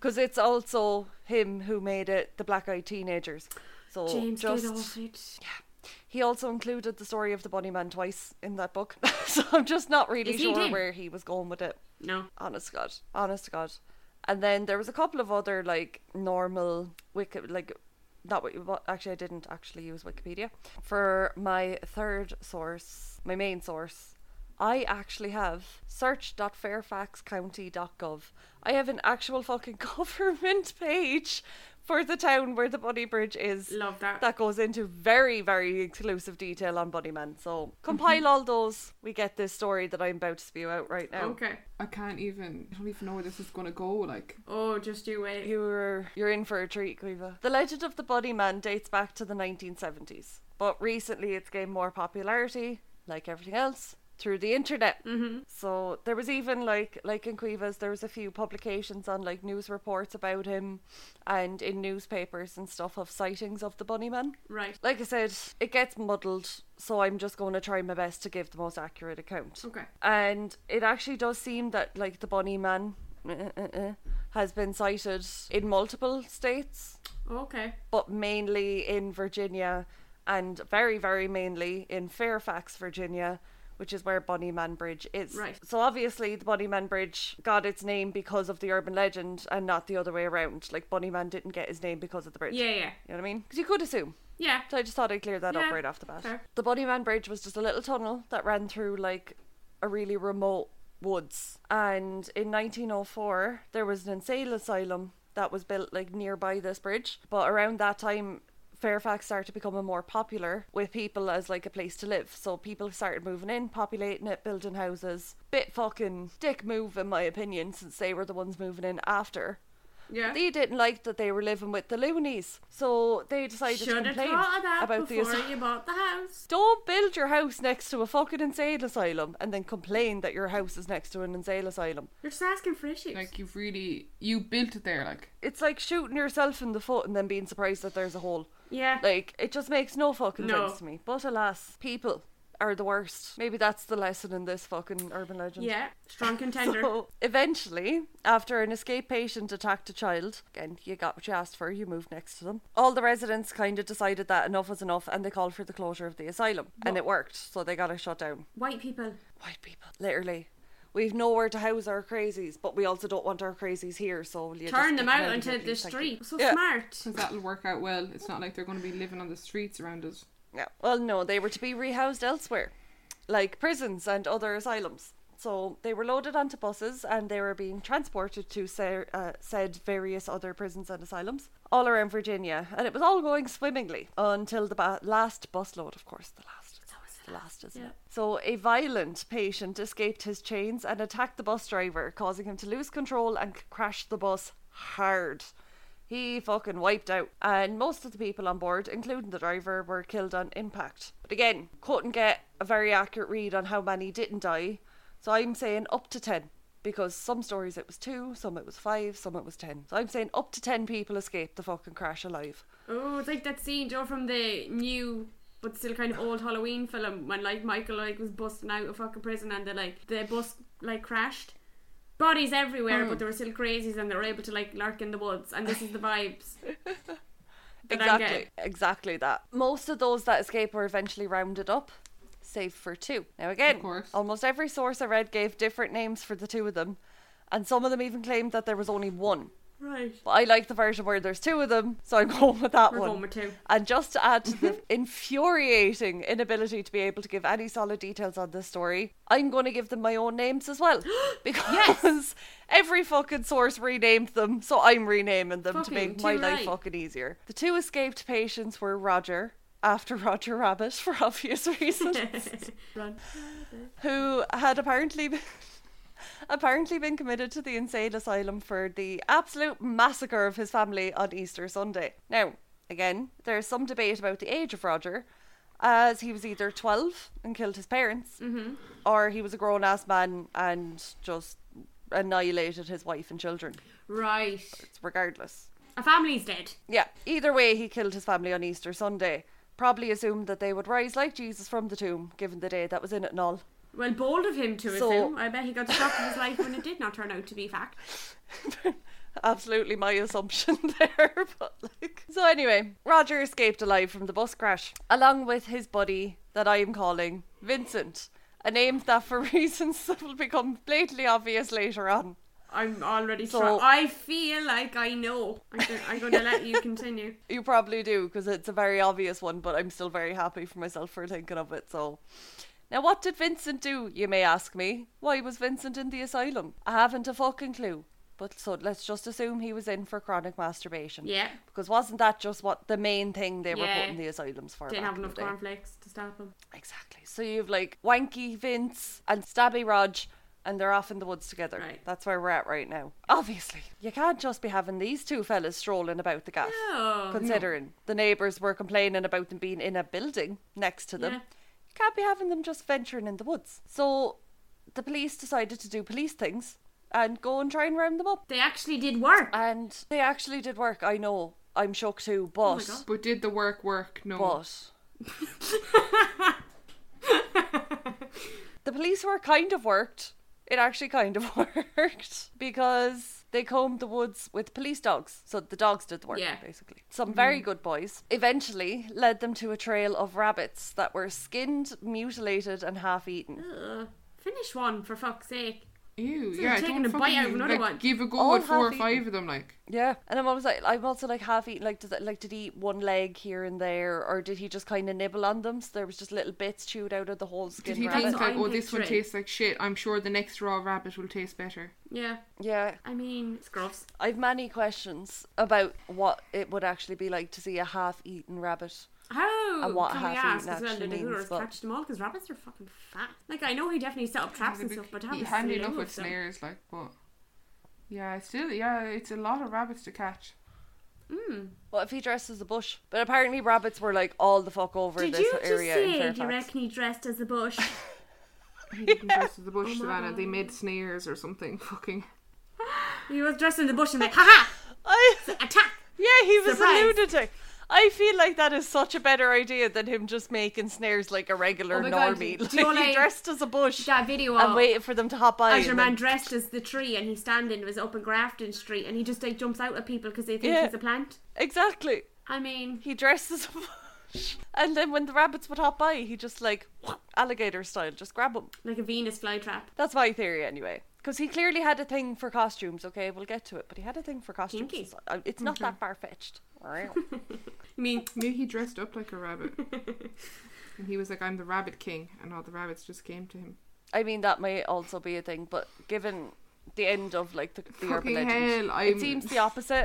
because it's also him who made it the Black-Eyed Teenagers. So James, get off it. Yeah. He also included the story of the Bunnyman twice in that book. So I'm just not really sure where he was going with it. No. Honest to God. And then there was a couple of other like normal actually I didn't actually use Wikipedia. For my third source, my main source, I actually have search.fairfaxcounty.gov. I have an actual fucking government page for the town where the Bunny Bridge is. Love that. That goes into very, very exclusive detail on Bunnyman. So compile all those, we get this story that I'm about to spew out right now. Okay. I don't even know where this is going to go, like. Oh, just you wait. You're in for a treat, Quiva. The legend of the Bunnyman dates back to the 1970s, but recently it's gained more popularity, like everything else, through the internet. Mm-hmm. So there was even like in Quiva's, there was a few publications on like news reports about him and in newspapers and stuff of sightings of the Bunnyman. Right. Like I said, it gets muddled, so I'm just going to try my best to give the most accurate account. Okay. And it actually does seem that like the Bunnyman has been sighted in multiple states, Okay. but mainly in Virginia and very, very mainly in Fairfax, Virginia, which is where Bunnyman Bridge is. Right. So obviously the Bunnyman Bridge got its name because of the urban legend and not the other way around. Like Bunnyman didn't get his name because of the bridge. Yeah. You know what I mean? Because you could assume. Yeah. So I just thought I'd clear that up Yeah, right off the bat. fair. The Bunnyman Bridge was just a little tunnel that ran through like a really remote woods. And in 1904 there was an insane asylum that was built like nearby this bridge. But around that time Fairfax started becoming more popular with people as like a place to live. So people started moving in, populating it, building houses. Bit fucking dick move in my opinion, since they were the ones moving in after. Yeah. They didn't like that they were living with the loonies, so they decided to Should have complain thought of that about the before asylum. you bought the house. Don't build your house next to a fucking insane asylum and then complain that your house is next to an insane asylum. You're just asking for issues. Like, you built it there, like. It's like shooting yourself in the foot and then being surprised that there's a hole. Yeah. Like, it just makes no fucking No. sense to me. But alas, people are the worst. Maybe that's the lesson in this fucking urban legend. Yeah. Strong contender. So, eventually, after an escape patient attacked a child, again, you got what you asked for, you moved next to them, all the residents kind of decided that enough was enough and they called for the closure of the asylum. And it worked, so they got it shut down. White people. White people, literally. We've nowhere to house our crazies, but we also don't want our crazies here, so you Turn just them get out of onto here, the please, thank you. street. So Yeah. smart. Because that'll work out well. It's not like they're going to be living on the streets around us. Yeah. Well, no, they were to be rehoused elsewhere, like prisons and other asylums. So they were loaded onto buses and they were being transported to said various other prisons and asylums all around Virginia, and it was all going swimmingly until the last busload, of course, the last. The last, isn't it? So a violent patient escaped his chains and attacked the bus driver, causing him to lose control and crash the bus hard. He fucking wiped out, and most of the people on board, including the driver, were killed on impact. But again, couldn't get a very accurate read on how many didn't die, so I'm saying up to 10, because some stories it was 2, some it was 5, some it was 10. So I'm saying up to 10 people escaped the fucking crash alive. Oh, it's like that scene, Joe, from the new but still kind of old Halloween film when like Michael like was busting out of fucking prison and the bus like crashed. Bodies everywhere, but there were still crazies and they were able to like lurk in the woods, and this is the vibes. Exactly that. Most of those that escaped were eventually rounded up, save for 2. Now again, Of course. almost every source I read gave different names for the 2 of them, and some of them even claimed that there was only 1. Right. But I like the version where there's 2 of them, so I'm going with that We're one. going with 2. And just to add to the infuriating inability to be able to give any solid details on this story, I'm going to give them my own names as well. Because every fucking source renamed them, so I'm renaming them to make my life fucking easier. The 2 escaped patients were Roger, after Roger Rabbit for obvious reasons, who had apparently been committed to the insane asylum for the absolute massacre of his family on Easter Sunday. Now, again, there's some debate about the age of Roger, as he was either 12 and killed his parents, or he was a grown-ass man and just annihilated his wife and children. Right. It's regardless. A family's dead. Yeah, either way, he killed his family on Easter Sunday. Probably assumed that they would rise like Jesus from the tomb, given the day that was in it and all. Well, bold of him to assume. I bet he got the shock of his life when it did not turn out to be fact. absolutely my assumption there. But like, so anyway, Roger escaped alive from the bus crash, along with his buddy that I am calling Vincent, a name that for reasons that will become blatantly obvious later on. I'm already I feel like I know. I'm going to let you continue. You probably do, because it's a very obvious one, but I'm still very happy for myself for thinking of it. So, now what did Vincent do, you may ask me? Why was Vincent in the asylum? I haven't a fucking clue. But so let's just assume he was in for chronic masturbation. Yeah. Because wasn't that just what the main thing they were putting the asylums for? Didn't have enough cornflakes to stop him. Exactly. So you've like Wanky Vince and Stabby Rog, and they're off in the woods together. Right. That's where we're at right now. Obviously, you can't just be having these two fellas strolling about the gaff. No. Considering the neighbours were complaining about them being in a building next to them. Yeah. You can't be having them just venturing in the woods. So the police decided to do police things and go and try and round them up. They actually did work. And they actually did work, I know. I'm shook too, but... Oh my God. But did the work? No. But... the police work kind of worked. It actually kind of worked because they combed the woods with police dogs. So the dogs did the work, basically. Some very good boys eventually led them to a trail of rabbits that were skinned, mutilated and half-eaten. Finish one, for fuck's sake. Ew, yeah, taking a bite out of another one. Give a go at 4 or 5 of them, like. Yeah, and I'm also like half eaten. Like, did he eat one leg here and there, or did he just kind of nibble on them? So there was just little bits chewed out of the whole skin. Did he think like, oh, this one tastes like shit? I'm sure the next raw rabbit will taste better. Yeah. Yeah. I mean, it's gross. I've many questions about what it would actually be like to see a half-eaten rabbit. How? And what can we half-eaten ask as well? Did the hooters catch them all? Because rabbits are fucking fat. Like, I know he definitely set up traps and stuff, but how handy enough with snares, like, but yeah, it's a lot of rabbits to catch. What if he dressed as a bush? But apparently rabbits were like all the fuck over this area in Fairfax. Did you reckon he dressed as a bush? He didn't dress as a bush, Savannah. They made snares or something. Fucking. He was dressed in the bush and like, haha! Attack! Yeah, he was Surprise. a lunatic. I feel like that is such a better idea than him just making snares like a regular normie. God. Like, he dressed as a bush that video and waited for them to hop by. As your man dressed as the tree and he's standing in his up in Grafton Street and he just like jumps out at people because they think he's a plant. Exactly. I mean, he dressed as a bush. And then when the rabbits would hop by, he just like, alligator style, just grab them. Like a Venus flytrap. That's my theory anyway. Because he clearly had a thing for costumes, okay, we'll get to it. But he had a thing for costumes. Kinky. It's not that far-fetched. I mean, maybe he dressed up like a rabbit. And he was like, I'm the rabbit king. And all the rabbits just came to him. I mean, that may also be a thing. But given the end of like the urban legend, it seems the opposite.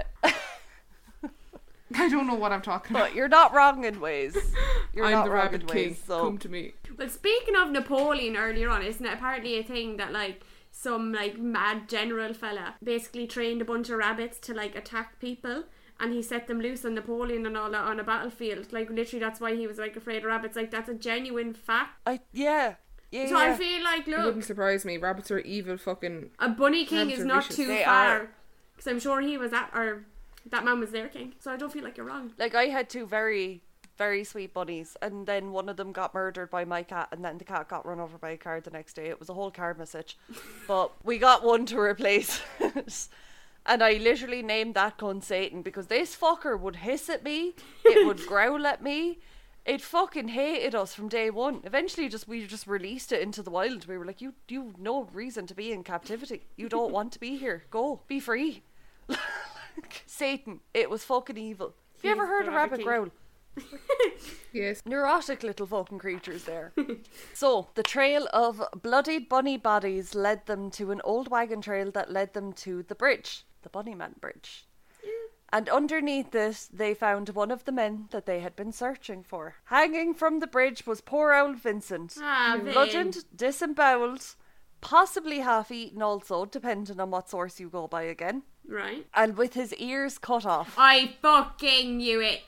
I don't know what I'm talking about. But you're not wrong in ways. I'm the rabbit king. So. Come to me. Well, speaking of Napoleon earlier on, isn't it apparently a thing that like some like mad general fella basically trained a bunch of rabbits to like attack people and he set them loose on Napoleon and all that on a battlefield. Like literally that's why he was like afraid of rabbits. Like that's a genuine fact. I feel like, look, it wouldn't surprise me. Rabbits are evil fucking. A bunny king is not too far. Because I'm sure he was that man was their king. So I don't feel like you're wrong. Like I had two very, very sweet bunnies, and then one of them got murdered by my cat, and then the cat got run over by a car the next day. It was a whole car message. But we got one to replace it. And I literally named that gun Satan because this fucker would hiss at me, it would growl at me, it fucking hated us from day one. Eventually we just released it into the wild. We were like, you have no reason to be in captivity. You don't want to be here. Go. Be free. Satan. It was fucking evil. Have you ever heard a rabbit growl? Yes. Neurotic little fucking creatures there. So, the trail of bloodied bunny bodies led them to an old wagon trail that led them to the bridge. The Bunnyman Bridge. And underneath this, they found one of the men that they had been searching for. Hanging from the bridge was poor old Vincent. Bludgeoned, disemboweled, possibly half-eaten also, depending on what source you go by again. Right. And with his ears cut off. I fucking knew it.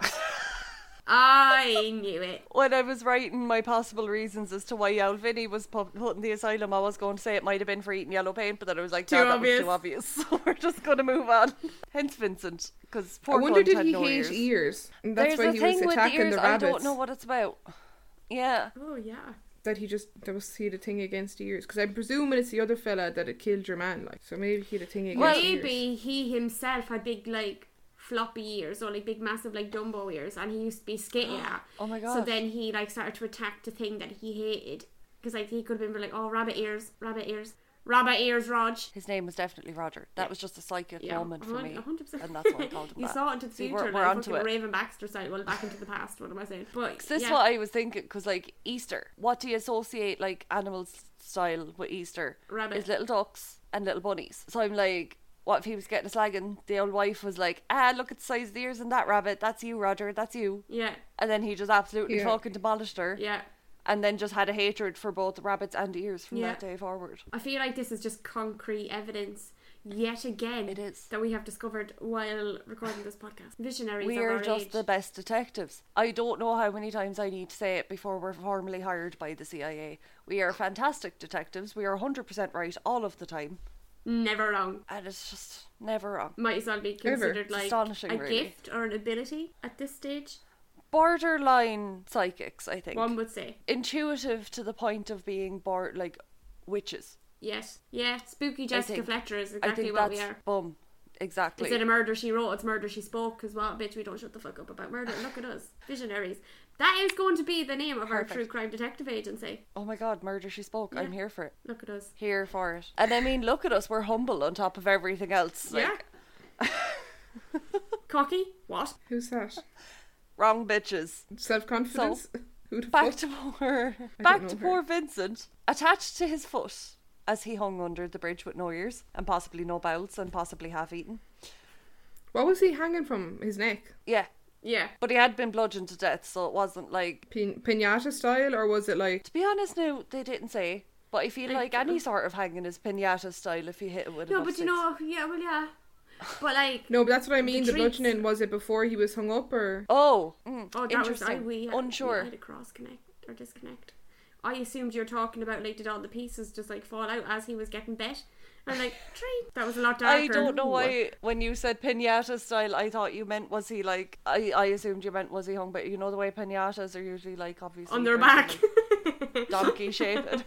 I knew it. When I was writing my possible reasons as to why Alvini was put in the asylum, I was going to say it might have been for eating yellow paint, but then I was like, that was too obvious. So we're just going to move on. Hence Vincent, because poor I wonder, did had he no hate ears? And There's that's why he was attacking the rabbits. I don't know what it's about. Yeah. Oh, yeah. that he had a thing against ears. Because I'm presuming it's the other fella that had killed your man, like. So maybe he had a thing against ears. Maybe he himself had big, like, floppy ears, or like big, massive, like Dumbo ears, and he used to be scared at. Oh my god! So then he like started to attack the thing that he hated, because like he could have been like, oh, rabbit ears, Rog. His name was definitely Roger. That was just a psychic moment for me, 100%. and that's why I called him You that. saw into the future, we're like onto fucking it. Raven Baxter style. Well, back into the past. What am I saying? But This is what I was thinking, because like Easter, what do you associate like animal style with Easter? Rabbit. Is little ducks and little bunnies. So I'm like, what if he was getting a slagging? The old wife was like, look at the size of the ears in that rabbit. That's you, Roger. That's you. Yeah. And then he just absolutely fucking demolished her. Yeah. And then just had a hatred for both the rabbits and ears from that day forward. I feel like this is just concrete evidence, yet again, It is. that we have discovered while recording this podcast. Visionaries We of are our just age. the best detectives. I don't know how many times I need to say it before we're formally hired by the CIA. We are fantastic detectives. We are 100% right all of the time. Never wrong. And it's just never wrong. Might as well be considered like Astonishing, a really. gift or an ability at this stage. Borderline psychics, I think. One would say. Intuitive to the point of being like witches. Yes. Yeah, spooky Jessica think- Fletcher is I exactly think what that's we are. boom. Exactly. Instead of murder she wrote, it's murder she spoke, because what, bitch, we don't shut the fuck up about murder. Look at us. Visionaries. That is going to be the name of our Perfect. true crime detective agency. Oh my god, murder she spoke. Yeah. I'm here for it. Look at us. Here for it. And I mean, look at us. We're humble on top of everything else. Yeah. Like, Cocky? What? Who's that? wrong bitches. Self-confidence? Who the Back fuck? to poor, I back don't to know poor her. Vincent, attached to his foot as he hung under the bridge with no ears and possibly no bowels and possibly half eaten. What was he hanging from? His neck? Yeah, Yeah. but he had been bludgeoned to death, so it wasn't like. Pinata style, or was it like... To be honest, no, they didn't say. But I feel Like, like any sort of hanging is pinata style if you hit it with No, enough but you sticks. know, yeah, well, yeah. But like, No, but that's what I mean. The treats. bludgeoning, was it before he was hung up, or... Oh, oh, that was interesting. we had Unsure. a cross connect or disconnect. I assumed you were talking about like did all the pieces just like fall out as he was getting bet. I'm like, treat. That was a lot darker. I don't know why when you said pinata style, I thought you meant was he like. I assumed you meant was he hung, but you know the way pinatas are usually like obviously On their kind back. of like donkey shaped.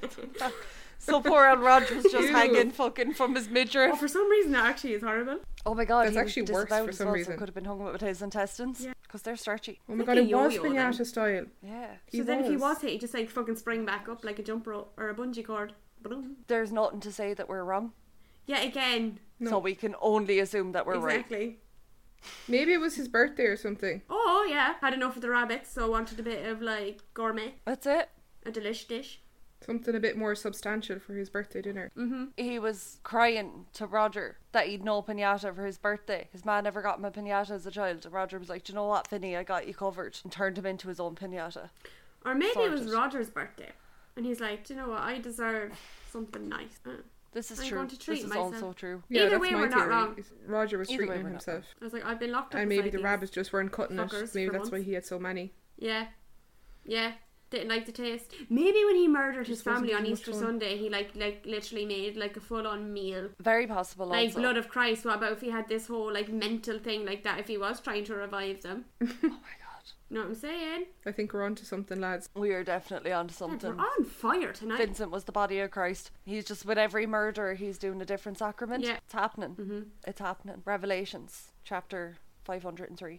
So poor old Rog was just Ew. hanging fucking from his midriff. Oh, for some reason, that actually is horrible. Oh my god, That's he was actually worse disavowed for as some well, so reason. it could have been hung with his intestines Yeah. because they're stretchy. Oh my Like god, a it was yo-yo then. pinata style. Yeah, So then if he was hit, he just like fucking spring back up like a jump rope or a bungee cord. Boom. there's nothing to say that we're wrong, Yeah, again. No. so we can only assume that we're right. Exactly. Maybe it was his birthday or something. Oh, yeah. Had enough of the rabbits, so wanted a bit of like gourmet. That's it. A delish dish. Something a bit more substantial for his birthday dinner. Mm-hmm. He was crying to Roger that he'd no pinata for his birthday. His man never got him a pinata as a child. And Roger was like, do you know what, Vinny, I got you covered. And turned him into his own pinata. Or maybe it was Sorted. Roger's birthday. And he's like, do you know what? I deserve something nice. This is I'm true. going to treat This is myself. also true. Yeah, Either that's way, my we're not theory. wrong. Roger was Either way, treating we're not himself. I was like, I've been locked up. And maybe beside the these rabbits just weren't cutting it. fuckers Maybe for that's why months. he had so many. Yeah. Yeah. Didn't like the taste. Maybe when he murdered his Just wasn't family on too much Easter fun. Sunday, he like literally made like a full on meal. Very possible Like also. blood of Christ. What about if he had this whole like mental thing like that? If he was trying to revive them, Oh my god. you know what I'm saying? I think we're onto something, lads. We are definitely onto God, something. we're on fire tonight. Vincent was the body of Christ. He's just, with every murder, he's doing a different sacrament. Yeah. It's happening. Mm-hmm. It's happening. Revelations, chapter 503.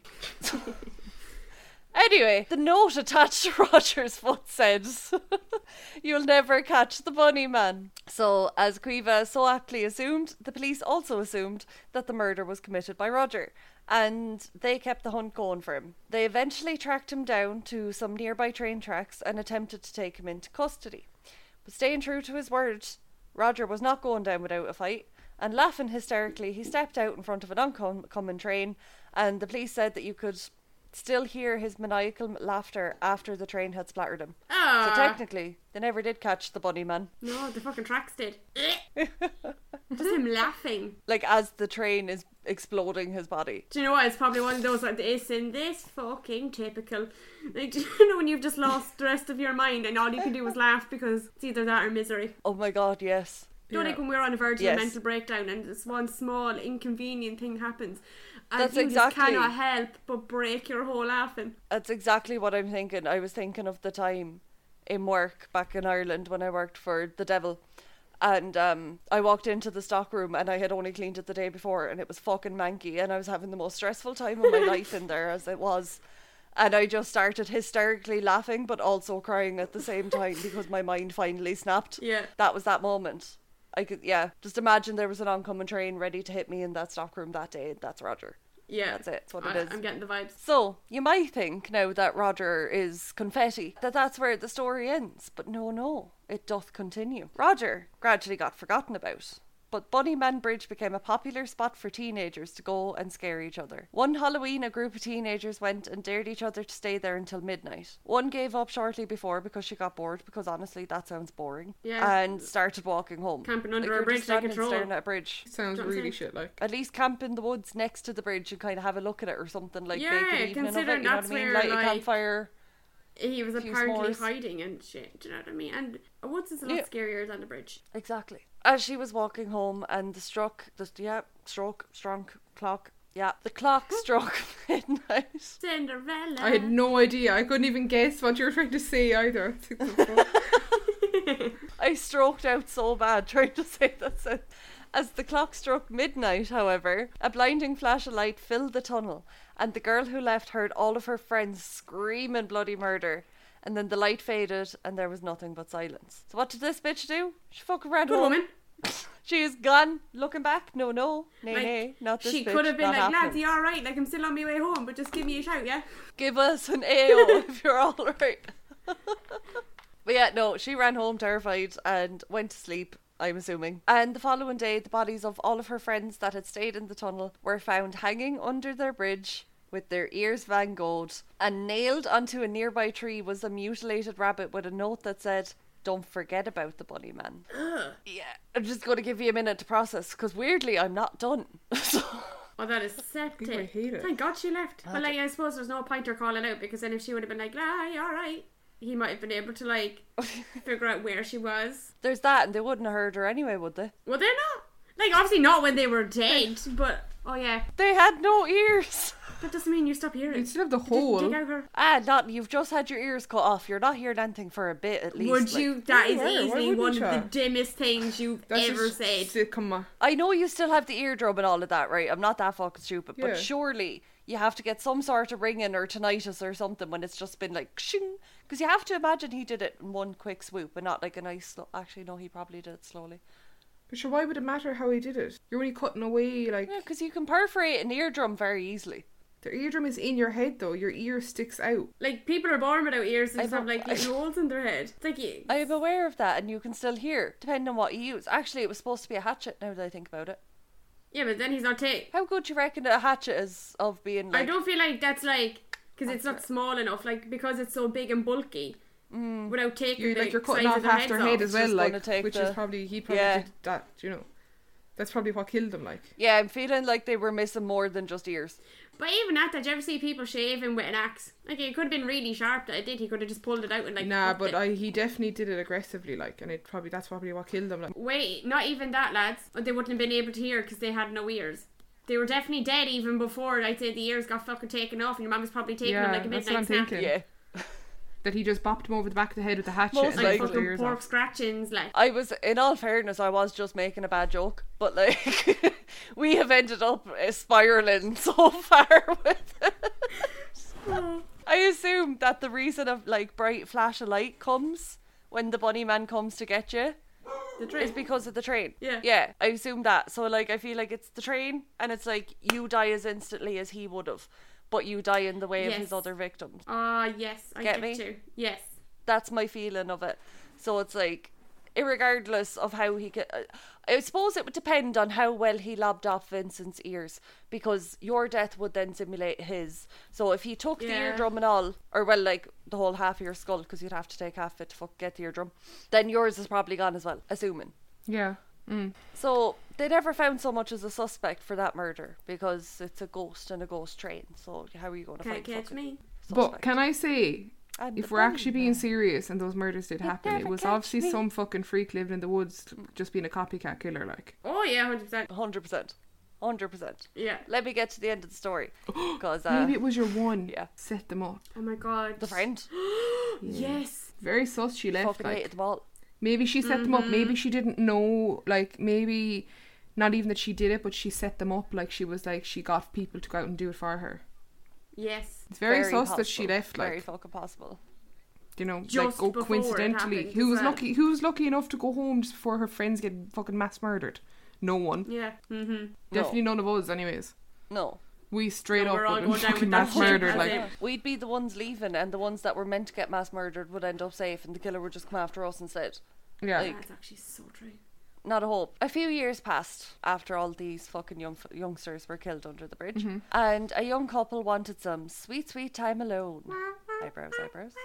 Anyway, the note attached to Roger's foot says, "You'll never catch the bunny man." So, as Quiva so aptly assumed, the police also assumed that the murder was committed by Roger, and they kept the hunt going for him. They eventually tracked him down to some nearby train tracks and attempted to take him into custody. But staying true to his word, Roger was not going down without a fight, and laughing hysterically, he stepped out in front of an oncoming train, and the police said that you could still hear his maniacal laughter after the train had splattered him. Ah. So technically, they never did catch the bunny man. No, the fucking tracks did. Just him laughing. Like, as the train is exploding his body. Do you know what? It's probably one of those like isn't this fucking typical? Like, do you know when you've just lost the rest of your mind and all you can do is laugh because it's either that or misery? Oh my god, yes. You know, Yeah. like when we're on the verge of Yes. a mental breakdown and this one small inconvenient thing happens, and That's you exactly- just cannot help but break your whole laughing. That's exactly what I'm thinking. I was thinking of the time in work back in Ireland when I worked for the Devil. And I walked into the stockroom and I had only cleaned it the day before and it was fucking manky and I was having the most stressful time of my life in there as it was. And I just started hysterically laughing but also crying at the same time because my mind finally snapped. Yeah. That was that moment. I could, just imagine there was an oncoming train ready to hit me in that stockroom that day. That's Roger. Yeah. That's it. That's what it is. I'm getting the vibes. So, you might think now that Roger is confetti, that that's where the story ends. But no, it doth continue. Roger gradually got forgotten about. But Bunnyman Bridge became a popular spot for teenagers to go and scare each other. One Halloween, a group of teenagers went and dared each other to stay there until midnight. One gave up shortly before because she got bored, because honestly, that sounds boring. Yeah. And started walking home. Camping under Like, a bridge like a troll. staring at a bridge. Sounds really shit like. At least camp in the woods next to the bridge and kind of have a look at it or something, like Yeah, make an evening of it, considering you know what that's I mean? where, Light a like, campfire. He was few apparently s'mores. hiding and shit, do you know what I mean? And woods is a lot scarier than the bridge. Exactly. As she was walking home and the clock struck midnight. Cinderella. I had no idea. I couldn't even guess what you were trying to say either. I stroked out so bad trying to say that sentence. As the clock struck midnight, however, a blinding flash of light filled the tunnel, and the girl who left heard all of her friends screaming bloody murder. And then the light faded, and there was nothing but silence. So what did this bitch do? She fucking ran Good home. woman. She is gone. Looking back, no, Like, nay, not this she bitch. could have been not like, happening. lads, you alright? Like, I'm still on my way home, but just give me a shout, yeah? Give us an AO if you're alright. But yeah, no, she ran home terrified and went to sleep, I'm assuming. And the following day, the bodies of all of her friends that had stayed in the tunnel were found hanging under their bridge with their ears Van Gogh'd, and nailed onto a nearby tree was a mutilated rabbit with a note that said, "Don't forget about the bunny man." Yeah, I'm just going to give you a minute to process, because weirdly I'm not done. Oh, that is septic. I hate it. Thank God she left. But like, I suppose there's no point her calling out, because then if she would have been like, you alright, he might have been able to like figure out where she was. There's that, and they wouldn't have heard her anyway, would they? Would they not? Like, obviously not when they were dead, but oh yeah, They had no ears. that doesn't mean you stop hearing. You'd still have the Dig hole. out her. Not, you've just had your ears cut off. You're not hearing anything for a bit at least. Would like- you? That is Why easily wouldn't one you? of the dimmest things you've That's ever just said. sick, come on. I know you still have the eardrum and all of that, right? I'm not that fucking stupid, Yeah. but surely you have to get some sort of ringing or tinnitus or something when it's just been like shing. Because you have to imagine he did it in one quick swoop and not like a nice actually no, he probably did it slowly. But sure, why would it matter how he did it? You're only cutting away, like... Yeah, because you can perforate an eardrum very easily. The eardrum is in your head, though. Your ear sticks out. Like, people are born without ears and I just have know- like little holes in their head. It's like I am aware of that, and you can still hear, depending on what you use. Actually, it was supposed to be a hatchet, now that I think about it. yeah, but then he's not taking. How good do you reckon a hatchet is of being like... I don't feel like that's like, because it's not small enough, like, because it's so big and bulky, without taking You're, the like, you're cutting size off of their half heads their off. head as well, just like, gonna take which the- is probably... He probably Yeah. did that, you know. That's probably what killed him, like. Yeah, I'm feeling like they were missing more than just ears. But even at that, did you ever see people shaving with an axe? Like, it could have been really sharp that it did. He could have just pulled it out and like. Nah, hooked but it. he definitely did it aggressively, like, and that's probably what killed him, like. Wait, not even that, lads. They wouldn't have been able to hear because they had no ears. They were definitely dead even before, I'd say, the ears got fucking taken off, and your mum was probably taking them like a that's midnight what I'm snack. thinking. Yeah. That he just bopped him over the back of the head with the hatchet Most and Like cut the fucking ears pork off. scratchings, like. I was, in all fairness, I was just making a bad joke, but like, we have ended up spiraling so far with it. I assume that the reason of like bright flash of light comes when the bunny man comes to get you The is train. because of the train. Yeah. Yeah, I assume that. So like, I feel like it's the train, and it's like you die as instantly as he would have, but you die in the way of Yes. his other victims. Ah, yes, I Get get me? you. Yes. That's my feeling of it. So it's like, irregardless of how he could, I suppose it would depend on how well he lobbed off Vincent's ears, because your death would then simulate his. So if he took the Yeah. eardrum and all, or well, like the whole half of your skull, because you'd have to take half of it to get the eardrum, then yours is probably gone as well, assuming. Yeah. So they never found so much as a suspect for that murder, because it's a ghost and a ghost train. So how are you going to Can't find catch fucking me. But suspect? can I say, And if the we're actually bunny being man. serious and those murders did happen, it never was catch obviously me. some fucking freak living in the woods just being a copycat killer, like. Oh yeah, 100%. 100%. Yeah. Let me get to the end of the story, because Maybe it was your one. yeah. Set them up. Oh my god. the friend. Yes. Very sus she left. Fucking hated them all. Maybe she set them up. Maybe she didn't know. Like, maybe not even that she did it, but she set them up. Like, she was like, she got people to go out and do it for her. Yes. It's very sus possible. that she left. Like, very fucking possible. You know, Just like, before coincidentally, it happened who as was well. lucky? Who was lucky enough to go home just before her friends get fucking mass murdered? No one. Yeah. Definitely none of us, anyways. No. We straight No, up we're all would going have down fucking with that mass shit, murdered. as Like, in- We'd be the ones leaving, and the ones that were meant to get mass murdered would end up safe, and the killer would just come after us instead. yeah. Like, That's actually so true. Not a hope. A few years passed after all these fucking youngsters were killed under the bridge, and a young couple wanted some sweet, sweet time alone. Eyebrows.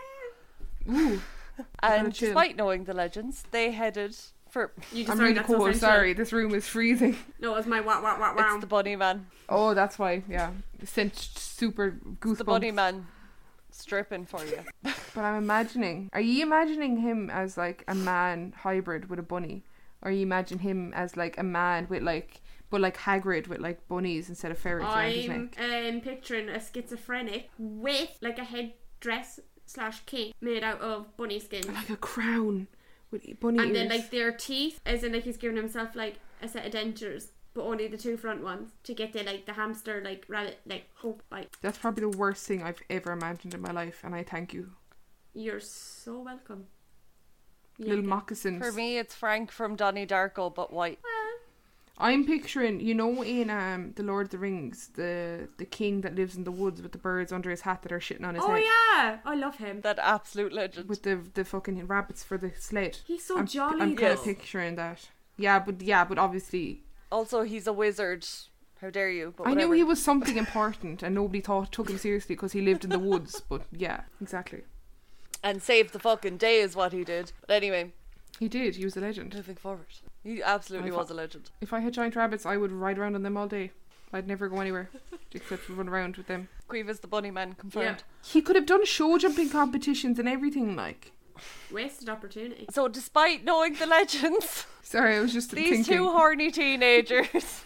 Ooh. And chill. despite knowing the legends, they headed for... You just I'm sorry, really that's cold. offensive. Sorry, this room is freezing. No, it was my wow. It's the Bunny Man. Oh, that's why. Yeah, sent super goosebumps. The Bunny Man stripping for you. But I'm imagining. Are you imagining him as like a man hybrid with a bunny, or you imagine him as like a man with like, but like Hagrid with like bunnies instead of ferrets around his I'm neck? picturing a schizophrenic with like a headdress / cape made out of bunny skin. Like a crown with bunny And ears. then like their teeth, as in like he's giving himself like a set of dentures, but only the two front ones to get the hamster like rabbit like hope bite. That's probably the worst thing I've ever imagined in my life, and I thank you. You're so welcome. Little Yeah. moccasins. For me, it's Frank from Donnie Darko, but white. I'm picturing, you know, in the Lord of the Rings, the king that lives in the woods with the birds under his hat that are shitting on his Oh head. yeah, I love him. That absolute legend. With the fucking rabbits for the sled. He's so I'm jolly. kind though. of picturing that. Yeah, but obviously, Also, he's a wizard. How dare you? But I knew whatever. he was something important, and nobody took him seriously because he lived in the woods. But yeah, exactly, And saved the fucking day is what he did. But anyway, he did. He was a legend. moving forward. He absolutely was a legend. If I had giant rabbits, I would ride around on them all day. I'd never go anywhere except for run around with them. Grievous the Bunny Man confirmed. He could have done show jumping competitions and everything. Like, Wasted opportunity. So, despite knowing the legends, sorry, I was just these thinking. two horny teenagers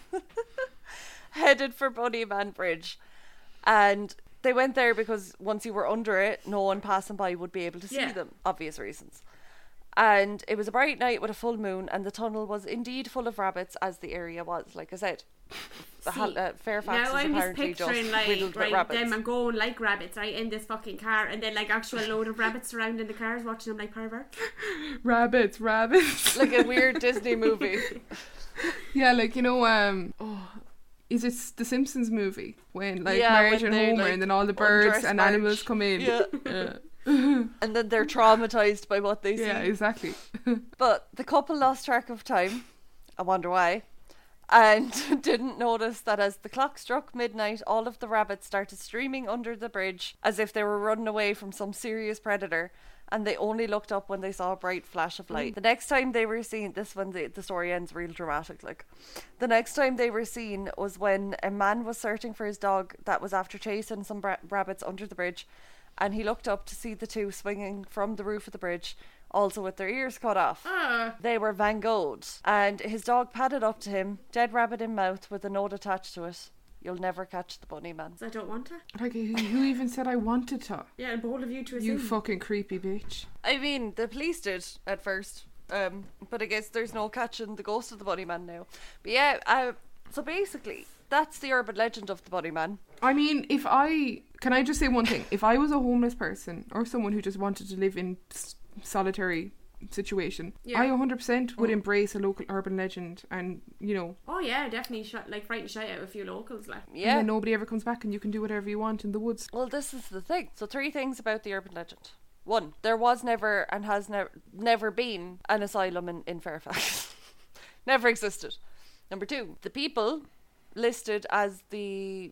headed for Bunny Man Bridge. And they went there because once you were under it, no one passing by would be able to see Yeah. them. Obvious reasons. And it was a bright night with a full moon, and the tunnel was indeed full of rabbits, as the area was, like I said. Fairfax Now is I'm just apparently picturing just like riddled with right rabbits. them and going like rabbits right in this fucking car, and then like actual load of rabbits surrounding the cars watching them like perverts. Rabbits. Like a weird Disney movie. Yeah, like, you know, is it the Simpsons movie when like Yeah, Marge when and they, Homer like, and then all the birds undress and Marge. animals come in? Yeah. Yeah. And then they're traumatized by what they see. Yeah, exactly. But the couple lost track of time. I wonder why. And didn't notice that as the clock struck midnight, all of the rabbits started streaming under the bridge as if they were running away from some serious predator. And they only looked up when they saw a bright flash of light. The next time they were seen, this one, the story ends real dramatic. Like, the next time they were seen was when a man was searching for his dog that was after chasing some rabbits under the bridge. And he looked up to see the two swinging from the roof of the bridge, also with their ears cut off. They were Van Gogh'd, and his dog padded up to him, dead rabbit in mouth, with a note attached to it. You'll never catch the Bunny Man. I don't want to. Like, who even said I wanted to? Yeah, bold of you to You assume. fucking creepy bitch. I mean, the police did at first, but I guess there's no catching the ghost of the Bunny Man now. But yeah, so basically, that's the urban legend of the Bunny Man. I mean, can I just say one thing? If I was a homeless person or someone who just wanted to live in solitary situation, Yeah. I 100% would embrace a local urban legend, and you know, Oh yeah, definitely frighten shite out a few locals like. and Yeah. then nobody ever comes back, and you can do whatever you want in the woods. Well, this is the thing. So 3 things about the urban legend. 1, there was never and has never been an asylum in Fairfax. Never existed. Number 2, the people listed as the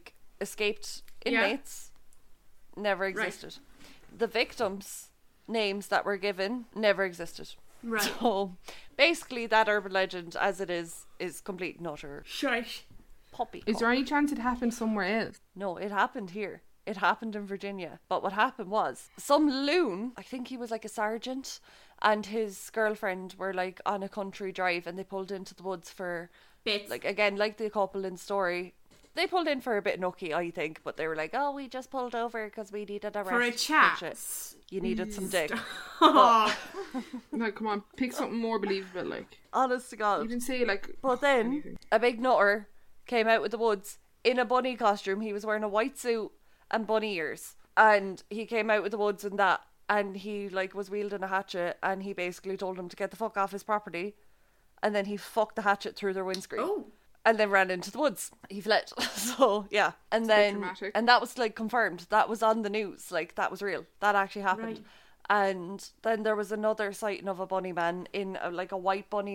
escaped inmates never existed. The victims' names that were given never existed. Right. So basically, that urban legend, as it is complete and utter Shite. poppy. Is there any chance it happened somewhere else? No, it happened here. It happened in Virginia. But what happened was, some loon, I think he was like a sergeant, and his girlfriend were like on a country drive, and they pulled into the woods for, Bits. like, again, like the couple in story, they pulled in for a bit nookie, I think, but they were like, oh, we just pulled over because we needed a rest. For a chat. Bullshit. You needed some dick. Oh. No, come on, pick something more believable, like. Honest to God. You didn't say, like... But then, anything. a big nutter came out with the woods in a bunny costume. He was wearing a white suit and bunny ears. And he came out with the woods in that. And he, like, was wielding a hatchet. And he basically told him to get the fuck off his property. And then he fucked the hatchet through their windscreen. Oh. And then ran into the woods. He fled. So, yeah. And then, and that was, like, confirmed. That was on the news. Like, that was real. That actually happened. Right. And then there was another sighting of a bunny man in like a white bunny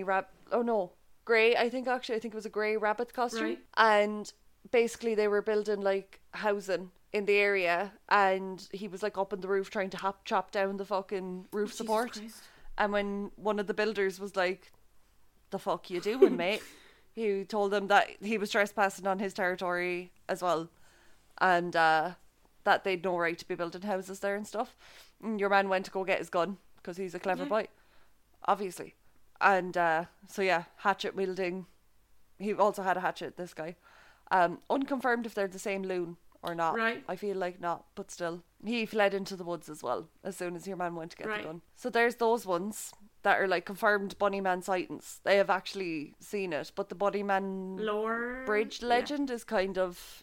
grey. I think it was a grey rabbit costume. Right. And basically they were building like housing in the area, and he was like up on the roof trying to chop down the fucking roof support. Christ. And when one of the builders was like, "The fuck you doing, mate?" He told them that he was trespassing on his territory as well, and that they'd no right to be building houses there and stuff. And your man went to go get his gun because he's a clever boy, obviously. And so yeah, hatchet wielding. He also had a hatchet, this guy. Unconfirmed if they're the same loon or not. Right. I feel like not, but still. He fled into the woods as well as soon as your man went to get Right. the gun. So there's those ones that are like confirmed Bunnyman sightings. They have actually seen it, but the Bunnyman Lore. bridge legend is kind of,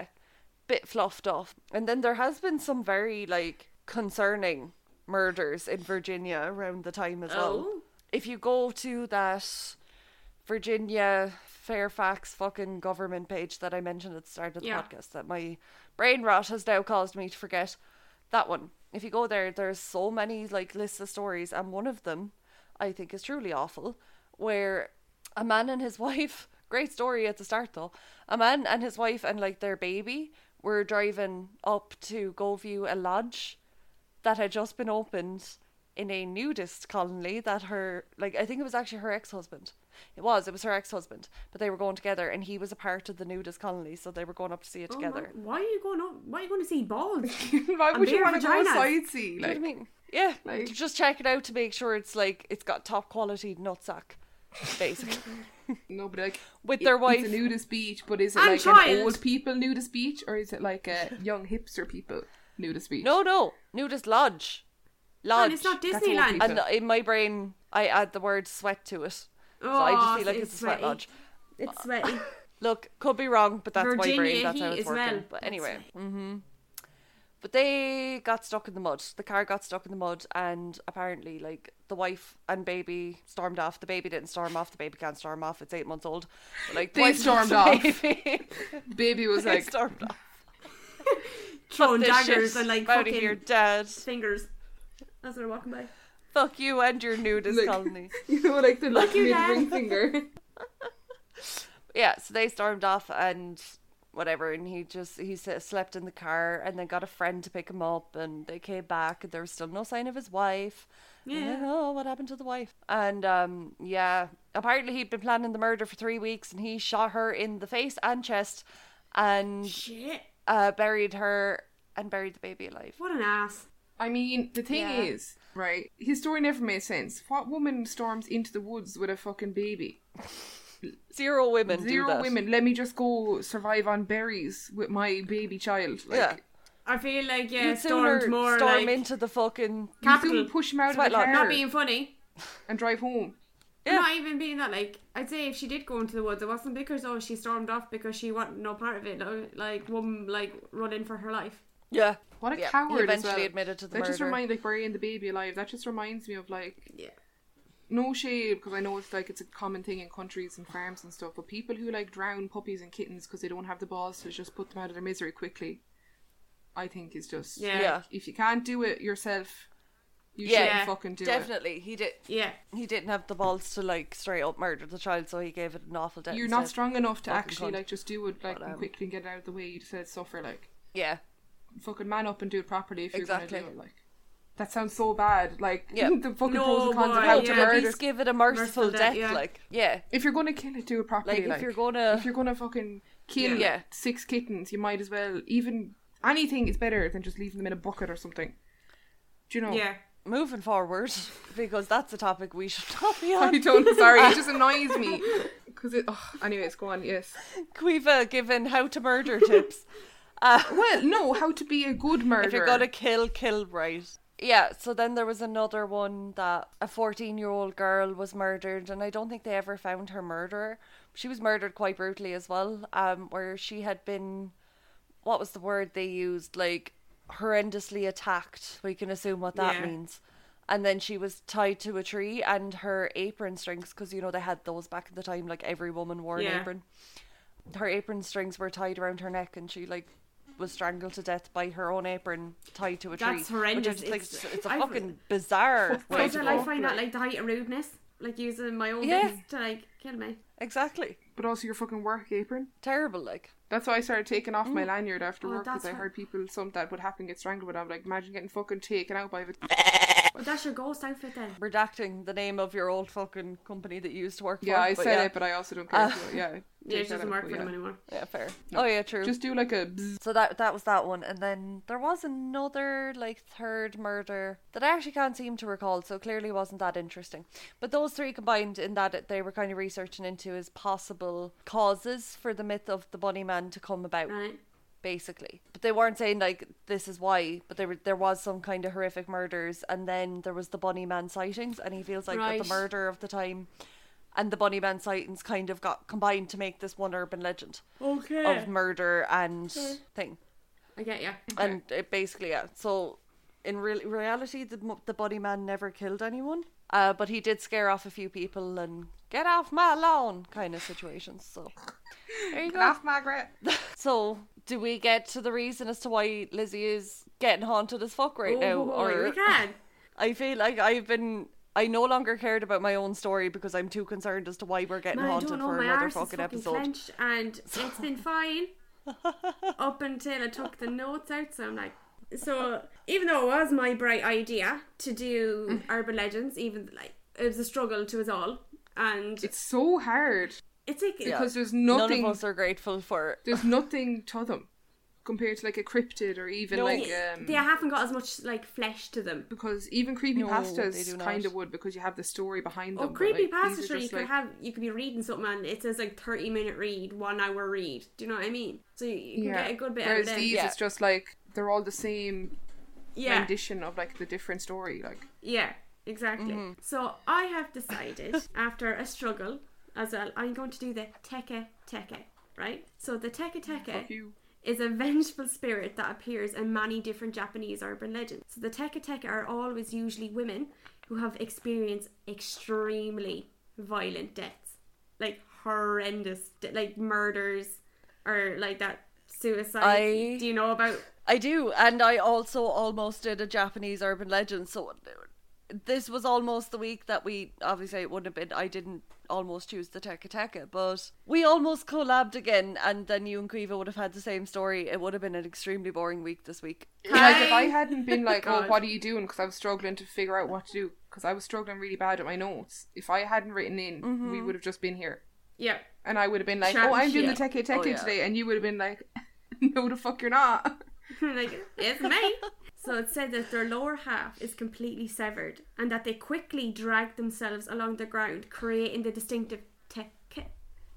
bit fluffed off. And then there has been some very like concerning murders in Virginia around the time as well. Oh. If you go to that Virginia Fairfax fucking government page that I mentioned at the start of the podcast that my brain rot has now caused me to forget, that one. If you go there, there's so many like lists of stories, and one of them I think is truly awful, where a man and his wife, great story at the start though, a man and his wife and like their baby were driving up to go view a lodge that had just been opened in a nudist colony that I think it was actually her ex-husband. It was her ex-husband, but they were going together, and he was a part of the nudist colony, so they were going up to see it together. Why are you going up? Why are you going to see balls? Why would you want to go vaginas? sightsee? You know Like, what I mean? Yeah, like- just check it out to make sure it's like it's got top quality nutsack, basically. no, but like With their wife. It's a nudist beach, but is it And like child. an old people nudist beach, or is it like a young hipster people nudist beach? No, nudist lodge. And it's not That's Disneyland. all And in my brain, I add the word sweat to it. So I just feel like it's a sweat sweaty. lodge. It's sweaty. Look, could be wrong, but that's Virginia my brain. That's how heat it's as working. well. But That's anyway. right. But they got stuck in the mud. The car got stuck in the mud, and apparently, like, the wife and baby stormed off. The baby didn't storm off. The baby can't storm off. It's 8 months old. But, like, the They wife stormed the off. Baby. Baby was They like, stormed off. Throwing Fuck this daggers shit and like out of fucking here, Dad. fingers as they're walking by. Fuck you and your nudist Like- colony. you know, like the like you, mid Dad. ring finger. Yeah, so they stormed off and whatever, and he slept in the car, and then got a friend to pick him up, and they came back, and there was still no sign of his wife. And then, Yeah. what happened to the wife? And apparently he'd been planning the murder for 3 weeks, and he shot her in the face and chest, and Shit. buried her and buried the baby alive. What an ass. I mean, the thing Yeah. is, right, his story never made sense. What woman storms into the woods with a fucking baby? Zero women do Zero that. women. Let me just go survive on berries with my baby child. Like, Yeah. I feel like You'd stormed sooner more storm like into the fucking... You capital. soon push him out of Sweat the lodge. car Not being funny. and drive home. Yeah. Not even being that, like, I'd say if she did go into the woods, it wasn't because she stormed off because she wanted no part of it. Like woman like running for her life. Yeah. What a Yeah, coward! he eventually as well. admitted to the that murder. just reminds, like, burying the baby alive. That just reminds me of, like, Yeah. no shade, because I know it's like it's a common thing in countries and farms and stuff. But people who like drown puppies and kittens because they don't have the balls to just put them out of their misery quickly, I think is just Yeah. If you can't do it yourself, you Yeah, shouldn't fucking do it. Definitely. He didn't have the balls to like straight up murder the child, so he gave it an awful death. You're not instead. strong enough to Fucking actually cunt. like just do it like But, and quickly and get it out of the way. You said suffer like Yeah. fucking man up and do it properly if you're Exactly. gonna do it. Like that sounds so bad. Like Yeah. the fucking No, pros and cons boy, of how No, to but yeah. at murder. least give it a merciful death, yeah. like, yeah. If you're gonna kill it, do it properly. Like, if you're gonna fucking kill Yeah. 6 kittens, you might as well. Even anything is better than just leaving them in a bucket or something. Do you know? Yeah. Moving forward, because that's a topic we should not be I on. don't. Sorry, it just annoys me. Anyways, go on. Yes. Quiva given how to murder tips. Well, no, how to be a good murderer. If you're gonna kill right. Yeah, so then there was another one that a 14-year-old girl was murdered, and I don't think they ever found her murderer. She was murdered quite brutally as well, where she had been, what was the word they used, like horrendously attacked. We can assume what that means. And then she was tied to a tree, and her apron strings, because you know they had those back in the time, like every woman wore an apron. Her apron strings were tied around her neck, and she like was strangled to death by her own apron tied to a tree. That's horrendous. It's a fucking bizarre way to go. I find that like the height of rudeness, like using my own business to like kill me. Exactly. But also your fucking work apron. Terrible, like. That's why I started taking off my lanyard after work, because I heard people, that would happen, get strangled, but I'm like, imagine getting fucking taken out by it. Well, that's your ghost outfit then. Redacting the name of your old fucking company that you used to work for. Yeah, I said it, but I also don't care. It doesn't work for them anymore. Yeah, fair. No. Oh yeah, true. Just do like a bzz. So that was that one, and then there was another like third murder that I actually can't seem to recall, so clearly wasn't that interesting. But those three combined in that they were kind of researching into as possible causes for the myth of the bunny man to come about. Right. Basically, but they weren't saying like this is why, but there was some kind of horrific murders, and then there was the bunny man sightings, and he feels like that the murder of the time and the bunny man sightings kind of got combined to make this one urban legend of murder and thing. I get you. And it basically, so in reality the bunny man never killed anyone, but he did scare off a few people and get off my lawn kind of situations. So there you go. Get off, Margaret. So do we get to the reason as to why Lizzie is getting haunted as fuck now? Or we can. I feel like I no longer cared about my own story because I'm too concerned as to why we're getting haunted for another fucking episode. Clenched, and it's been fine up until I took the notes out. So I'm like, so even though it was my bright idea to do urban legends, even like it was a struggle to us all, and it's so hard. It's like because there's nothing. None of us are grateful for. There's nothing to them compared to like a cryptid or even they haven't got as much like flesh to them, because even creepypastas kind of would, because you have the story behind them. Creepypasta, like, you could be reading something and it says like 30-minute read, 1 hour read. Do you know what I mean? So you can get a good bit out of them. Whereas these, it's just like they're all the same rendition of like the different story. Like exactly. So I have decided after a struggle as well, I'm going to do the Teke Teke, right? So the Teke Teke is a vengeful spirit that appears in many different Japanese urban legends. So the Teke Teke are always usually women who have experienced extremely violent deaths, like horrendous, like murders or like that suicide. Do you know about? I do, and I also almost did a Japanese urban legend. So this was almost the week that we, obviously it wouldn't have been, I didn't almost choose the Teke Teke, but we almost collabed again, and then you and Quiva would have had the same story. It would have been an extremely boring week this week. Like if I hadn't been like, oh, what are you doing? Because I was struggling to figure out what to do, because I was struggling really bad at my notes. If I hadn't written in, we would have just been here. Yeah. And I would have been like, oh, I'm doing the Teke Teke today, and you would have been like, no the fuck you're not. Like, it's me. So it said that their lower half is completely severed and that they quickly drag themselves along the ground, creating the distinctive teke,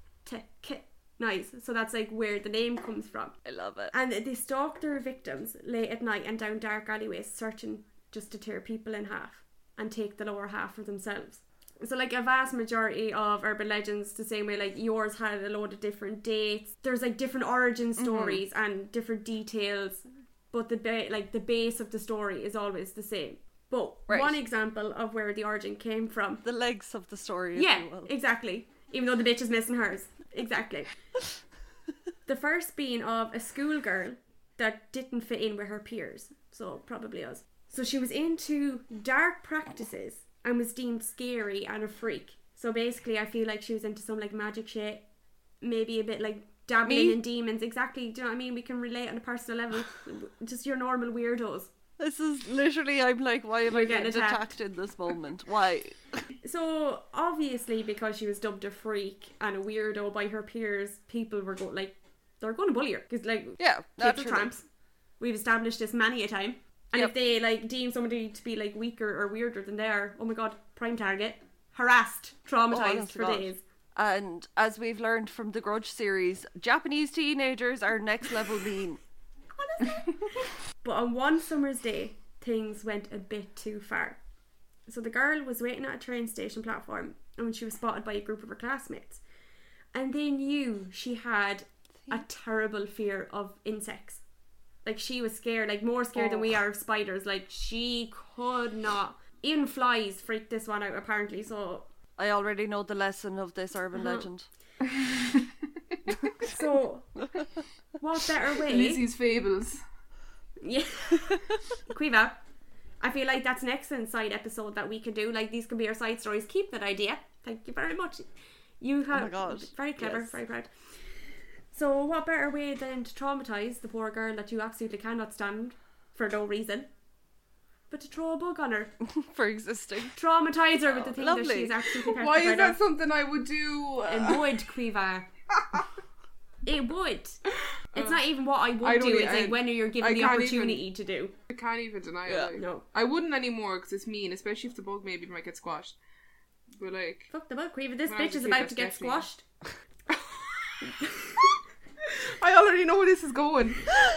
teke noise. So that's like where the name comes from. I love it. And they stalk their victims late at night and down dark alleyways, searching just to tear people in half and take the lower half for themselves. So like a vast majority of urban legends, the same way like yours had a load of different dates, there's like different origin stories and different details, but the base of the story is always the same. But one example of where the origin came from, the legs of the story, if you will. Exactly, even though the bitch is missing hers. Exactly. The first being of a schoolgirl that didn't fit in with her peers, so probably us. So she was into dark practices and was deemed scary and a freak. So basically I feel like she was into some like magic shit, maybe a bit like dabbling in demons. Exactly, do you know what I mean? We can relate on a personal level. Just your normal weirdos. This is literally, I'm like, why am I getting attacked in this moment? Why? So obviously because she was dubbed a freak and a weirdo by her peers, people were they're going to bully her, because like kids are tramps. We've established this many a time. And if they like deem somebody to be like weaker or weirder than they are, oh my god, prime target, harassed, traumatized for days. And as we've learned from the Grudge series, Japanese teenagers are next level mean. But on one summer's day, things went a bit too far. So the girl was waiting at a train station platform, and when she was spotted by a group of her classmates, and they knew she had a terrible fear of insects. Like, she was scared, like more scared than we are of spiders. Like, she could not. Even flies freaked this one out, apparently. So I already know the lesson of this urban legend. So what better way? Lizzie's fables. Yeah. Quiva, I feel like that's an excellent side episode that we could do. Like, these can be our side stories. Keep that idea. Thank you very much. You have, oh my God. Very clever, yes. very proud. So what better way than to traumatise the poor girl that you absolutely cannot stand for no reason, but to throw a bug on her. For existing. Traumatise her with the thing lovely. that she's absolutely petrified Why is that of. something I would do? It would, Quiva. It would. It's not even what I would do. It's like when you're given the opportunity to do. I can't even deny it. Like. No. I wouldn't anymore because it's mean, especially if the bug maybe might get squashed. But like... Fuck the bug, Quiva. This bitch is about to get squashed. I already know where this is going.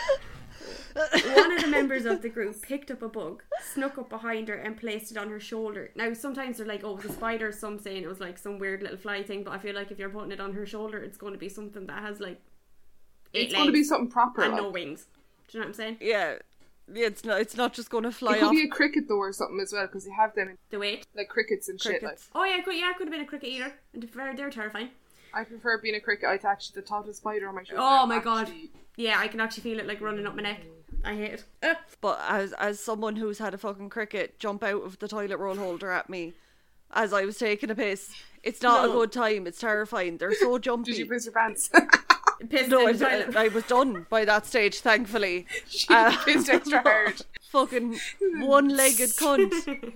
One of the members of the group picked up a bug, snuck up behind her and placed it on her shoulder. Now sometimes they're like, oh, it was a spider, some saying it was like some weird little fly thing, but I feel like if you're putting it on her shoulder, it's going to be something that has like it's going to be something proper and like. no wings. Do you know what I'm saying? Yeah. It's not just going to fly off. It could be a cricket though or something as well, because they have them in, The weight. like crickets and shit. Like. Oh yeah, it could have been a cricket eater. And they're terrifying. I prefer being a cricket. I attach the top of the spider on my shoulder. Oh my God. Yeah, I can actually feel it like running up my neck. I hate it. But as someone who's had a fucking cricket jump out of the toilet roll holder at me as I was taking a piss, it's not a good time. It's terrifying. They're so jumpy. Did you piss your pants? Pissed No, in the toilet. I was done by that stage, thankfully. She pissed extra hard. Fucking one-legged cunt.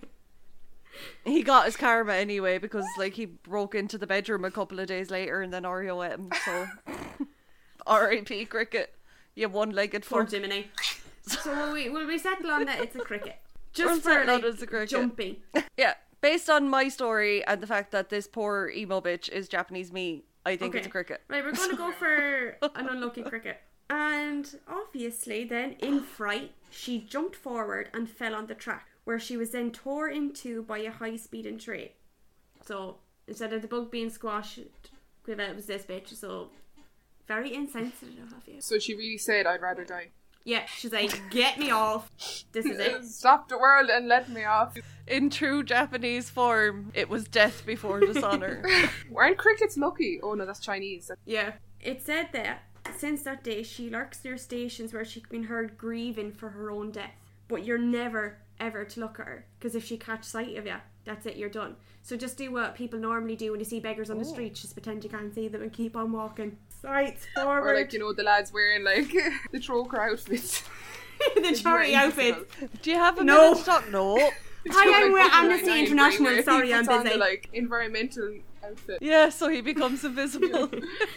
He got his karma anyway because like he broke into the bedroom a couple of days later and then Oreo ate him. So R.I.P. cricket. You one-legged Poor fuck. Jiminy. So will we settle on that it's a cricket? Just We'll for settle like on it's a cricket. jumping. Yeah, based on my story and the fact that this poor emo bitch is Japanese me, I think it's a cricket. Right, we're going to go for an unlucky cricket. And obviously then, in fright, she jumped forward and fell on the track, where she was then tore in two by a high-speeding train. So, instead of the bug being squashed, it was this bitch, so very insensitive of you. So she really said, I'd rather die. Yeah, she's like, get me off. This is it. Stop the world and let me off. In true Japanese form, it was death before dishonor. Weren't crickets lucky? Oh no, that's Chinese. Yeah. It said that since that day, she lurks near stations where she's been heard grieving for her own death. But you're never, ever to look at her, because if she catch sight of you, that's it, you're done. So just do what people normally do when you see beggars on the street, just pretend you can't see them and keep on walking. Sights forward. Or like, you know, the lads wearing like the troker outfits. The charity outfits. Do you have a No. minute to talk? No. Hi, I'm with fucking Amnesty 99 International. where he Sorry, I'm puts on busy. the, like, environmental outfit. Yeah, so he becomes invisible.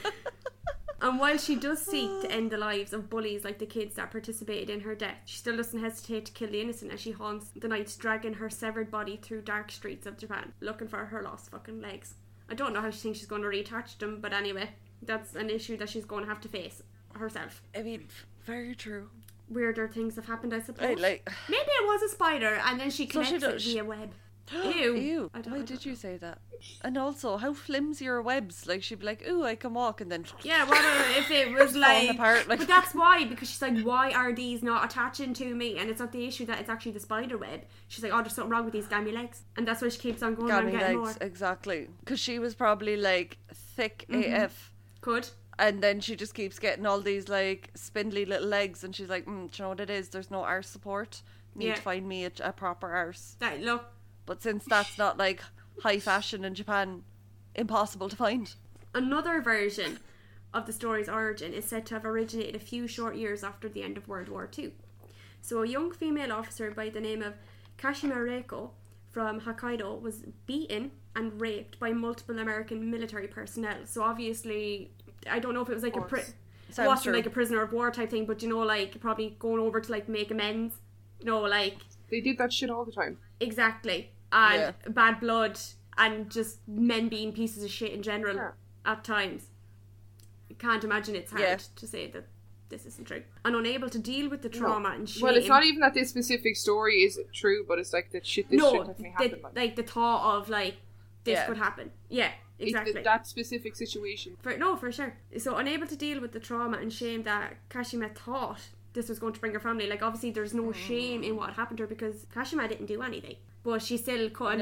And while she does seek to end the lives of bullies like the kids that participated in her death, she still doesn't hesitate to kill the innocent as she haunts the nights, dragging her severed body through dark streets of Japan, looking for her lost fucking legs. I don't know how she thinks she's going to reattach them, but anyway, that's an issue that she's going to have to face herself. I mean, very true. Weirder things have happened, I suppose. Right, like, Maybe it was a spider and then she So she connects does- it via web. Ew. Ew. I don't- Why I did don't you say that? And also, how flimsy are webs? Like, she'd be like, ooh, I can walk, and then... Yeah, what if it was like, apart, like- but that's why, because she's like, why are these not attaching to me? And it's not the issue that it's actually the spider web. She's like, oh, there's something wrong with these gammy legs, and that's why she keeps on going on Gammy getting legs, more. exactly. Because she was probably, like, thick AF. Could. And then she just keeps getting all these, like, spindly little legs, and she's like, do you know what it is? There's no arse support. Need Yeah. to find me a proper arse. That look. But since that's not, like, high fashion in Japan, impossible to find. Another version of the story's origin is said to have originated a few short years after the end of World War II. So a young female officer by the name of Kashima Reiko from Hokkaido was beaten and raped by multiple American military personnel. So obviously, I don't know if it was like it Sounds wasn't true. like a prisoner of war type thing, but you know, like probably going over to like make amends. You know, like They did that shit all the time. exactly. And Yeah. bad blood and just men being pieces of shit in general at times. I can't imagine it's hard to say that this isn't true. And unable to deal with the trauma and shame. Well, it's not even that this specific story is true, but it's like that shit definitely happened. Like the thought of like this could happen. Yeah, exactly. That specific situation. For sure. So unable to deal with the trauma and shame that Kashima thought this was going to bring her family. Like obviously there's no shame in what happened to her because Kashima didn't do anything. But she still couldn't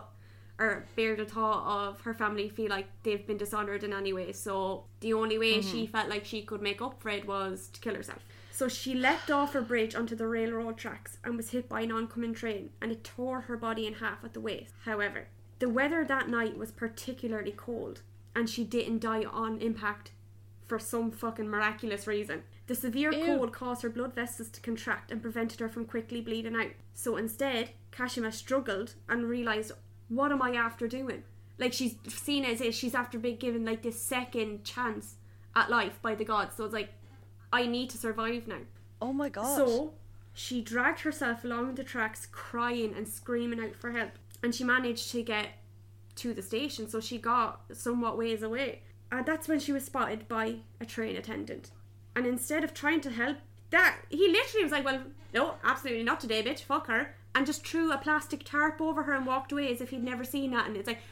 bear the thought of her family feel like they've been dishonoured in any way. So the only way she felt like she could make up for it was to kill herself. So she leapt off her bridge onto the railroad tracks and was hit by an oncoming train, and it tore her body in half at the waist. However, the weather that night was particularly cold, and she didn't die on impact for some fucking miraculous reason. The severe cold caused her blood vessels to contract and prevented her from quickly bleeding out. So instead, Kashima struggled and realised, what am I after doing? Like, she's seen as if she's after being given like this second chance at life by the gods. So it's like, I need to survive now. Oh my god. So she dragged herself along the tracks crying and screaming out for help. And she managed to get to the station, so she got somewhat ways away. And that's when she was spotted by a train attendant. And instead of trying to help, he literally was like, well, no, absolutely not today, bitch, fuck her. And just threw a plastic tarp over her and walked away as if he'd never seen that. And it's like,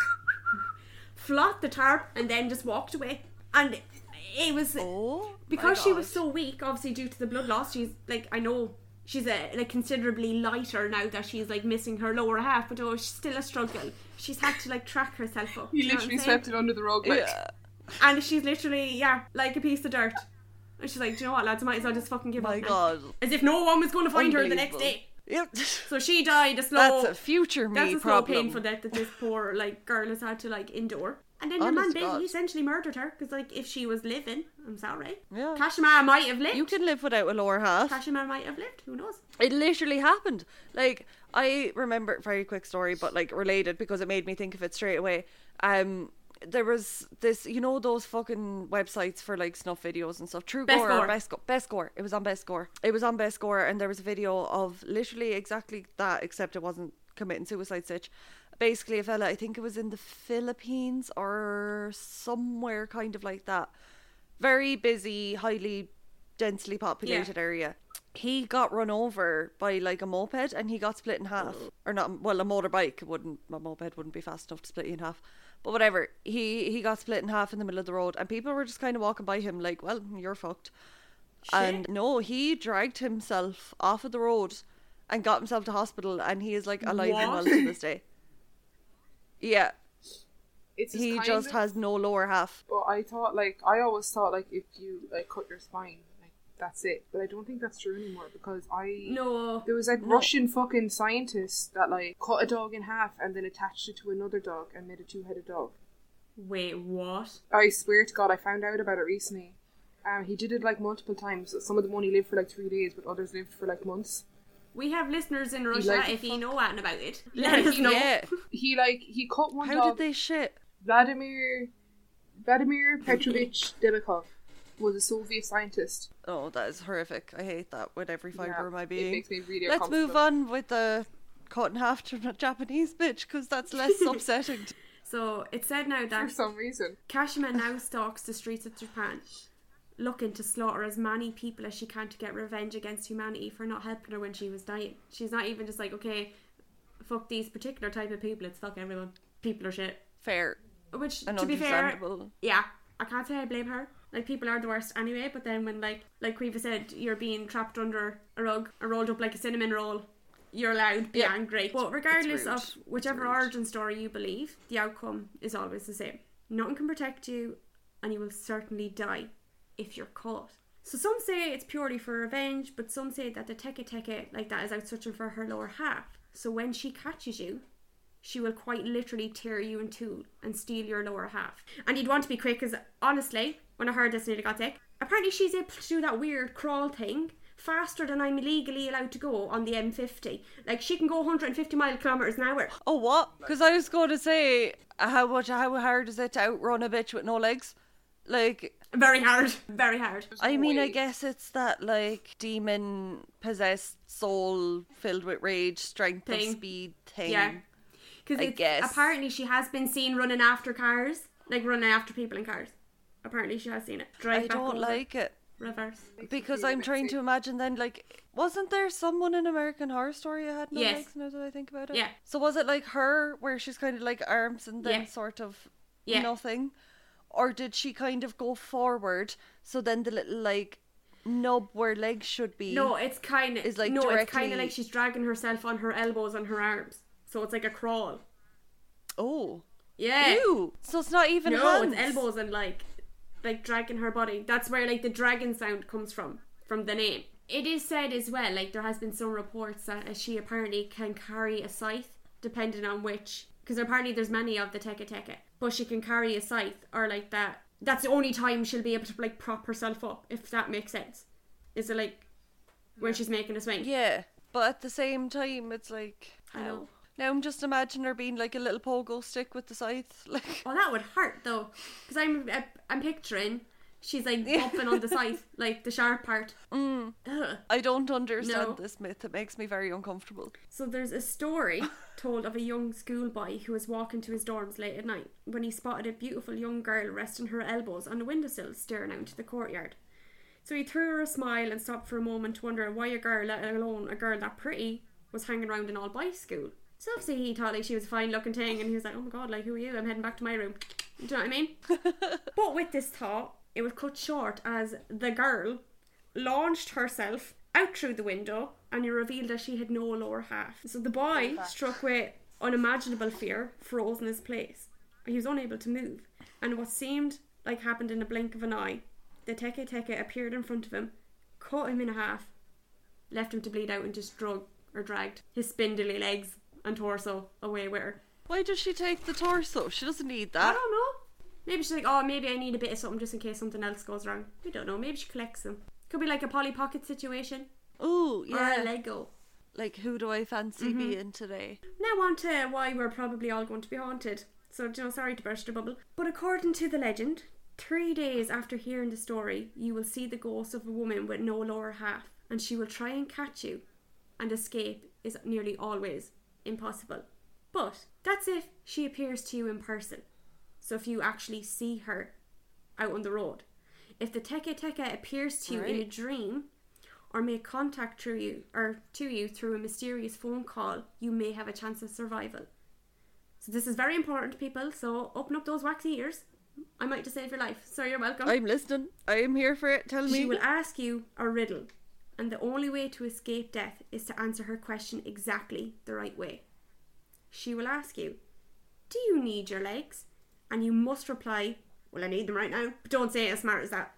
flopped the tarp and then just walked away. And it was, because she was so weak, obviously due to the blood loss, she's like, I know she's like considerably lighter now that she's like missing her lower half, but she's still a struggle. She's had to like track herself up. He literally swept it under the rug, like. Yeah. And she's literally, like a piece of dirt. And she's like, do you know what, lads, I might as well just fucking give up. My God. As if no one was going to find her the next day. Yep. So she died a slow... That's a future me That's a problem. slow, painful death that this poor like girl has had to like endure. And then your man Ben, he essentially murdered her because like if she was living, I'm sorry. Yeah. Kashima might have lived. You can live without a lower half. Kashima might have lived. Who knows? It literally happened. Like I remember, very quick story, but like related because it made me think of it straight away. There was this, you know, those fucking websites for like snuff videos and stuff. True Gore or Best Gore. It was on Best Gore. And there was a video of literally exactly that, except it wasn't committing suicide stitch. Basically, a fella, I think it was in the Philippines or somewhere kind of like that. Very busy, highly densely populated area. He got run over by like a moped and he got split in half. Or not, well, a motorbike a moped wouldn't be fast enough to split you in half. But whatever, he got split in half in the middle of the road and people were just kind of walking by him like, well, you're fucked. Shit. And no, he dragged himself off of the road and got himself to hospital and he is like alive and well to this day. Yeah. He just has no lower half. Well, I always thought like if you like cut your spine, like that's it. But I don't think that's true anymore because there was like Russian fucking scientists that like cut a dog in half and then attached it to another dog and made a two-headed dog. Wait, what? I swear to God, I found out about it recently. He did it like multiple times. Some of them only lived for like 3 days, but others lived for like months. We have listeners in Russia. If you know anything about it, let us know. Yeah. He cut one dog. How did they shit? Vladimir Petrovich Debakov was a Soviet scientist. Oh, that is horrific. I hate that with every fibre of my being. It makes me really Let's move on with the cut in half Japanese bitch, because that's less upsetting. So it's said now that for some reason Kashima now stalks the streets of Japan, looking to slaughter as many people as she can to get revenge against humanity for not helping her when she was dying. She's not even just like, okay, fuck these particular type of people, it's fuck everyone. People are shit. Fair. Which, to be fair, yeah, I can't say I blame her. Like, people are the worst anyway, but then when, like Quiva said, you're being trapped under a rug or rolled up like a cinnamon roll, you're allowed to be angry. But regardless of whichever origin story you believe, the outcome is always the same. Nothing can protect you, and you will certainly die if you're caught. So some say it's purely for revenge, but some say that the Teke like that is out searching for her lower half. So when she catches you, she will quite literally tear you in two and steal your lower half. And you'd want to be quick, because honestly, when I heard this, I nearly got sick. Apparently she's able to do that weird crawl thing faster than I'm legally allowed to go on the M50. Like, she can go 150 kilometers an hour. Oh, what? Because I was going to say, how hard is it to outrun a bitch with no legs? Like, very hard. I mean, I guess it's that like demon possessed soul filled with rage, strength of speed thing. Yeah. Because apparently she has been seen running after cars, like running after people in cars. Apparently she has seen it. I don't like it. Reverse. Because I'm trying to imagine then, like, wasn't there someone in American Horror Story who had no legs now that I think about it? Yeah. So was it like her where she's kind of like arms and then sort of nothing? Or did she kind of go forward so then the little like nub where legs should be? No, it's kind of it's kind of like she's dragging herself on her elbows and her arms. So it's like a crawl. Oh. Yeah. Ew. So it's not even hands. It's elbows and like dragging her body. That's where like the dragon sound comes from the name. It is said as well, like there has been some reports that she apparently can carry a scythe depending on which, because apparently there's many of the Teke Teke, but she can carry a scythe or like that. That's the only time she'll be able to like prop herself up, if that makes sense. Is it like when she's making a swing? Yeah, but at the same time it's like I know. Now I'm just imagining her being like a little pogo stick with the scythe. Like, oh, that would hurt though, because I'm picturing she's like bumping on the scythe, like the sharp part. I don't understand this myth. It makes me very uncomfortable. So there's a story told of a young schoolboy who was walking to his dorms late at night when he spotted a beautiful young girl resting her elbows on the windowsill staring out into the courtyard. So he threw her a smile and stopped for a moment to wonder why a girl, let alone a girl that pretty, was hanging around an all-boys school. So obviously he thought like she was a fine looking thing, and he was like, oh my god, like who are you? I'm heading back to my room. Do you know what I mean? But with this thought, it was cut short as the girl launched herself out through the window and it revealed that she had no lower half. So the boy, struck with unimaginable fear, froze in his place. He was unable to move, and what seemed like happened in a blink of an eye, the Teke Teke appeared in front of him, cut him in half, left him to bleed out and just dragged his spindly legs and torso away with her. Why does she take the torso? She doesn't need that. I don't know. Maybe she's like, oh, maybe I need a bit of something just in case something else goes wrong. We don't know. Maybe she collects them. Could be like a Polly Pocket situation. Ooh, yeah. Or a Lego. Like, who do I fancy being today? Now on to why we're probably all going to be haunted. So, you know, sorry to burst your bubble. But according to the legend, 3 days after hearing the story, you will see the ghost of a woman with no lower half, and she will try and catch you, and escape is nearly always impossible. But that's if she appears to you in person. So if you actually see her out on the road. If the Teke Teke appears to you in a dream or make contact through you or to you through a mysterious phone call, you may have a chance of survival. So this is very important, people. So open up those waxy ears. I might just save your life. So you're welcome. I'm listening. I am here for it. Tell me. She will ask you a riddle, and the only way to escape death is to answer her question exactly the right way. She will ask you, do you need your legs? And you must reply, well, I need them right now. But don't say it as smart as that.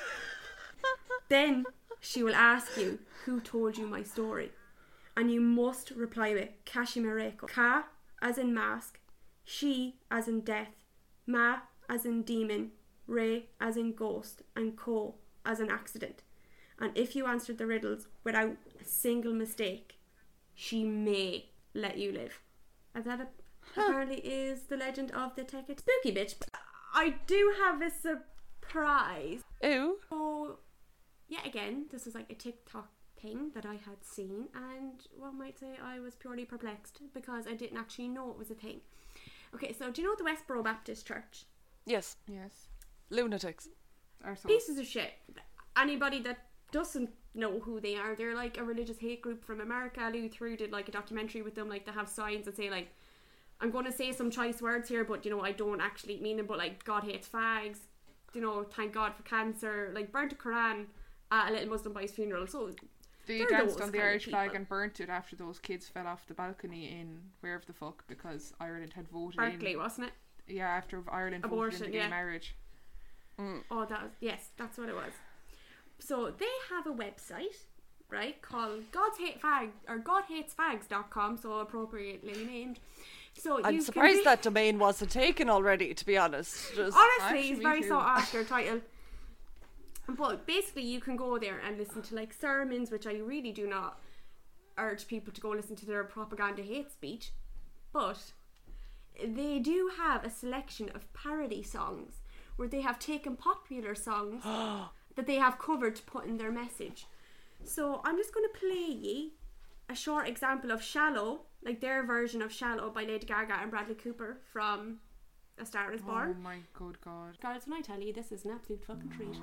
Then she will ask you, who told you my story? And you must reply with Kashimareko. Ka as in mask, she as in death, ma as in demon, re as in ghost, and ko as in accident. And if you answered the riddles without a single mistake, she may let you live. And that apparently is the legend of the Teke. Spooky bitch. I do have a surprise. Ew. So, yet again, this was like a TikTok thing that I had seen, and one might say I was purely perplexed because I didn't actually know it was a thing. Okay, so do you know the Westboro Baptist Church? Yes. Yes. Lunatics. Pieces of shit. Anybody that doesn't know who they are, they're like a religious hate group from America. Luther did like a documentary with them, like they have signs that say like, I'm going to say some choice words here, but you know, I don't actually mean them, but like, God hates fags, you know, thank God for cancer, like burnt a Quran at a little Muslim boy's funeral. So they danced on the Irish flag and burnt it after those kids fell off the balcony in wherever the fuck, because Ireland had voted Berkeley, wasn't it? Yeah, after Ireland abortion, voted in gay marriage. Oh, yes, that's what it was. So they have a website, right, called GodHatesFags.com, so appropriately named. So I'm surprised that domain wasn't taken already, to be honest. Honestly, it's very sought after title. But basically you can go there and listen to like sermons, which I really do not urge people to go listen to their propaganda hate speech, but they do have a selection of parody songs where they have taken popular songs that they have covered to put in their message. So I'm just going to play ye a short example of Shallow like their version of Shallow by Lady Gaga and Bradley Cooper from A Star Is Born. Oh my good God. Girls, when I tell you, this is an absolute fucking treat.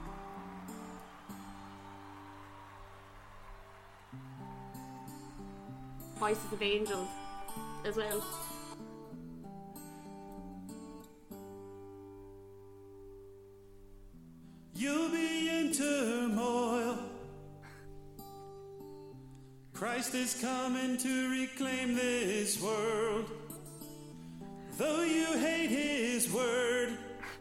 Voices of Angels as well. You'll be in turmoil. Christ is coming to reclaim this world. Though you hate his word,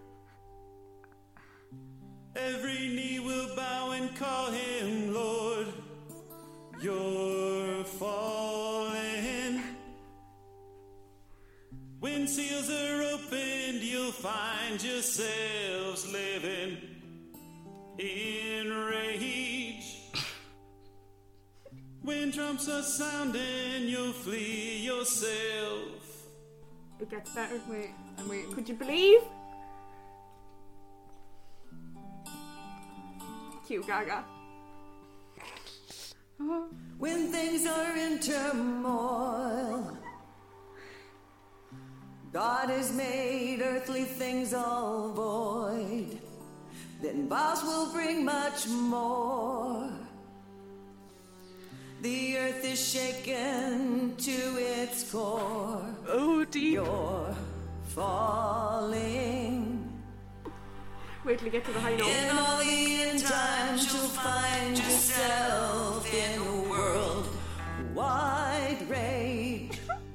every knee will bow and call him Lord. You're falling. When seals are opened, you'll find yourselves living in rage. When trumps are sounding, you'll flee yourself. It gets better. Wait, I'm waiting. Could you believe? Cue Gaga. When things are in turmoil, God has made earthly things all void. Then vows will bring much more. The earth is shaken to its core. Oh dear. You're falling. Wait till you get to the high note. In all the end times you'll find yourself in a world wide rage.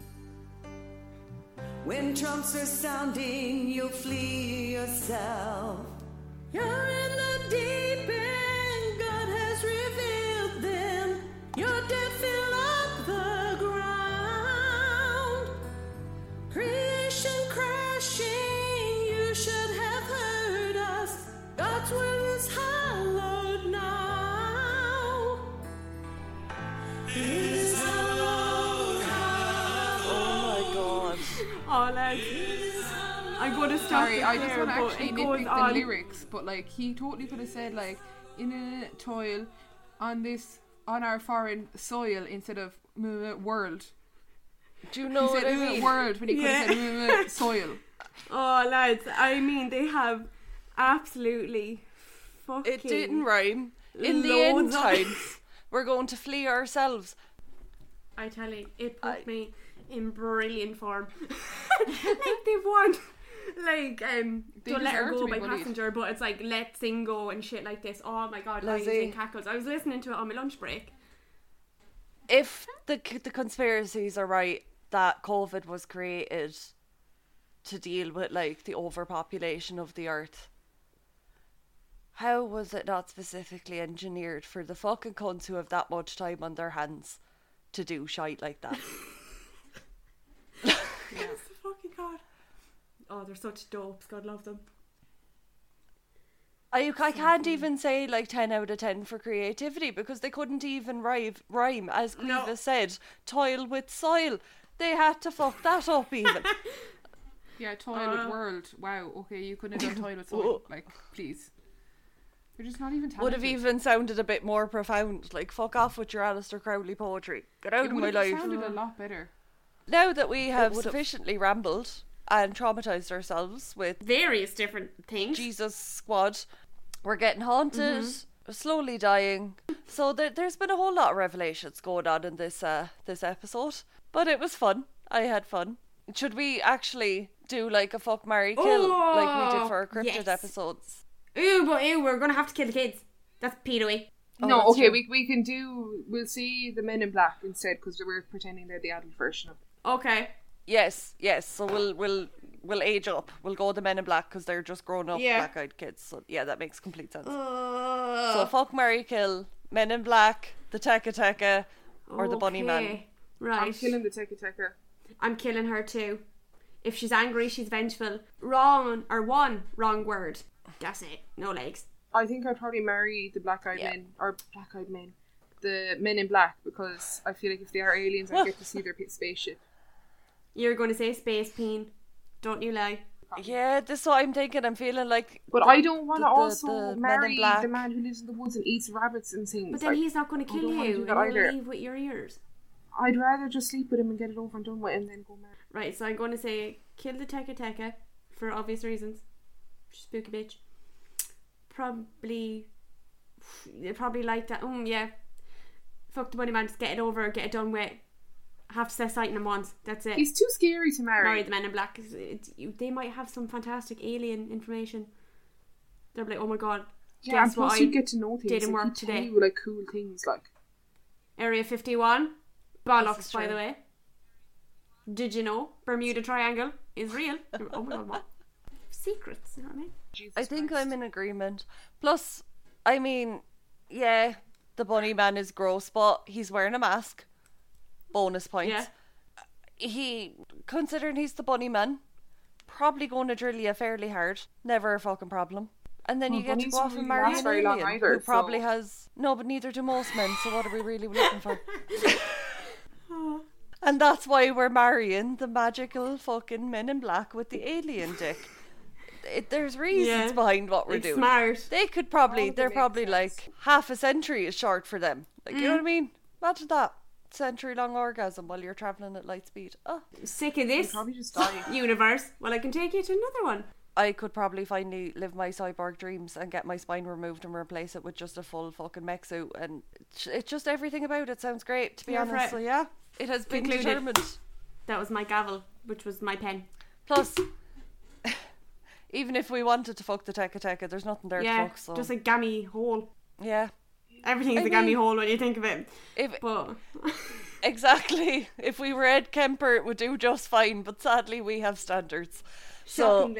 When trumps are sounding, you'll flee yourself. You're in the deep end, God has revealed them. Your dead fill up the ground. Creation crashing, you should have heard us. God's word is hallowed now. It is hallowed now. Oh my God. Oh, lads. I'm going to stop Sorry, it I just there, want to but actually it goes nitpick on. the lyrics, but like he totally could have said like in a toil on our foreign soil instead of world. Do you know He what said I mean? world when he could have said soil. Oh, lads, I mean, they have absolutely fucking... It didn't rhyme. In the end loads of- times, we're going to flee ourselves. I tell you, it put me in brilliant form. Like, they've won. Like, They Don't Let Her deserve Go to be by bullied. Passenger, but it's like Let Sing Go and shit like this. Oh my God, I was Lizzie. in cackles. I was listening to it on my lunch break. If the conspiracies are right that COVID was created to deal with like the overpopulation of the earth, how was it not specifically engineered for the fucking cunts who have that much time on their hands to do shite like that? Yes, the fucking God. Oh, they're such dopes. God love them. I can't even say like 10 out of 10 for creativity because they couldn't even rhyme as Cleva No. said, toil with soil. They had to fuck that up even. Yeah, toilet world. Wow. Okay, you couldn't have done toilet soil. Like, please. You're just not even talented. Would have even sounded a bit more profound. Like, fuck off with your Alistair Crowley poetry. Get out It of my would have life. sounded a lot better. Now that we have would've. sufficiently rambled and traumatised ourselves with Various different things. Jesus Squad, we're getting haunted, slowly dying. So there's been a whole lot of revelations going on in this episode. But it was fun. I had fun. Should we actually do like a fuck, marry, kill like we did for our cryptid yes. episodes? Ooh, we're gonna have to kill the kids. That's pedo-y. Oh, No, that's okay, true. we can do. We'll see the Men in Black instead because we're pretending they're the adult version of. Okay. Yes. So we'll age up. We'll go the Men in Black because they're just grown up Yeah. black-eyed kids. So yeah, that makes complete sense. So fuck, marry, kill, Men in Black, the Tekka Tekka, or the Bunny Man. Okay, Right. I'm killing the Tekka Tekka. I'm killing her too. If she's angry, she's vengeful. One wrong word. That's it. No legs. I think I'd probably marry the black-eyed Yeah. men, or black-eyed men, the Men in Black, because I feel like if they are aliens, I get to see their spaceship. You're going to say space peen. Don't you lie. Yeah, this is what I'm thinking. I'm feeling like. But I don't want to the also Men in marry Black. the man who lives in the woods and eats rabbits and things. But then he's not going to I kill don't wanna you. do that And you'll either. leave with your ears. I'd rather just sleep with him and get it over and done with and then go mad. Right, so I'm going to say kill the Teka Teka for obvious reasons. Spooky bitch. Probably like that. Yeah. Fuck the bunny man, just get it over, get it done with. Have to sight in him once. That's it. He's too scary to marry. The Men in Black. They might have some fantastic alien information. They're like, oh my god. Yeah, and plus you get to know things. Didn't work today. You like cool things like Area 51. Bollocks, by the way. Did you know Bermuda Triangle is real? Oh my god, what? Secrets, you know what I mean? I think I'm in agreement. Plus, I mean, yeah, the bunny man is gross, but he's wearing a mask. Bonus points. Yeah. Considering he's the bunny man, probably going to drill you fairly hard. Never a fucking problem. And then you get to go off and marry an alien who probably has... No, but neither do most men, so what are we really looking for? And that's why we're marrying the magical fucking Men in Black with the alien dick. There's reasons behind what we're doing. Smart. They're probably like half a century is short for them. Like, you know what I mean? Imagine that. Century-long orgasm while you're travelling at light speed. Oh. Sick of this probably just die. universe. Well, I can take you to another one. I could probably finally live my cyborg dreams and get my spine removed and replace it with just a full fucking mech suit, and it's just everything about it sounds great, to be honest. So yeah, it has been determined. That was my gavel, which was my pen. Plus, even if we wanted to fuck the Teka Teka, there's nothing there to fuck. So just a gammy hole. Yeah. Everything's a gammy hole when you think of it. Exactly. If we were Ed Kemper, it would do just fine, but sadly we have standards. So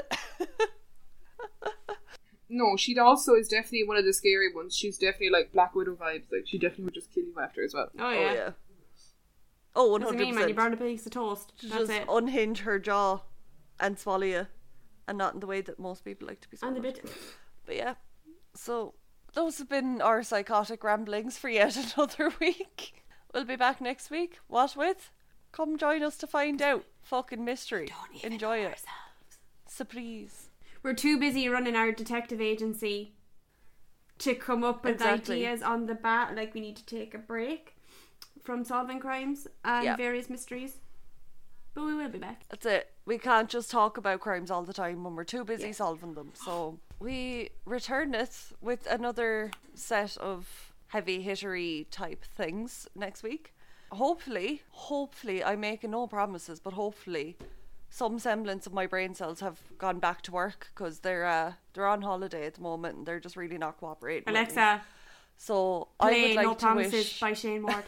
no, she also is definitely one of the scary ones. She's definitely like Black Widow vibes. Like she definitely would just kill you after as well. Oh yeah. Oh, 100%. That's what I mean, man. You burn a piece of toast. That's just it. Unhinge her jaw and swallow you, and not in the way that most people like to be swallowed. And a bit. But yeah, so those have been our psychotic ramblings for yet another week. We'll be back next week. What with? Come join us to find out. Fucking mystery. Don't even enjoy know it. Ourselves. Surprise. We're too busy running our detective agency to come up with ideas on the bat. Like, we need to take a break from solving crimes and various mysteries. But we will be back. That's it. We can't just talk about crimes all the time when we're too busy solving them. So we return it with another set of heavy hittery type things next week. Hopefully, I'm making no promises, but hopefully some semblance of my brain cells have gone back to work, because they're on holiday at the moment and they're just really not cooperating. Alexa, so play I would like No to Promises wish by Shane Ward.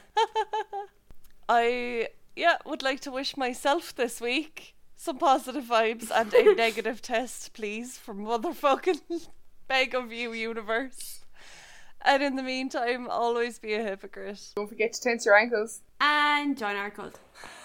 I would like to wish myself this week some positive vibes and a negative test, please, from motherfucking beg of you, universe. And in the meantime, always be a hypocrite. Don't forget to tense your ankles and join our cult.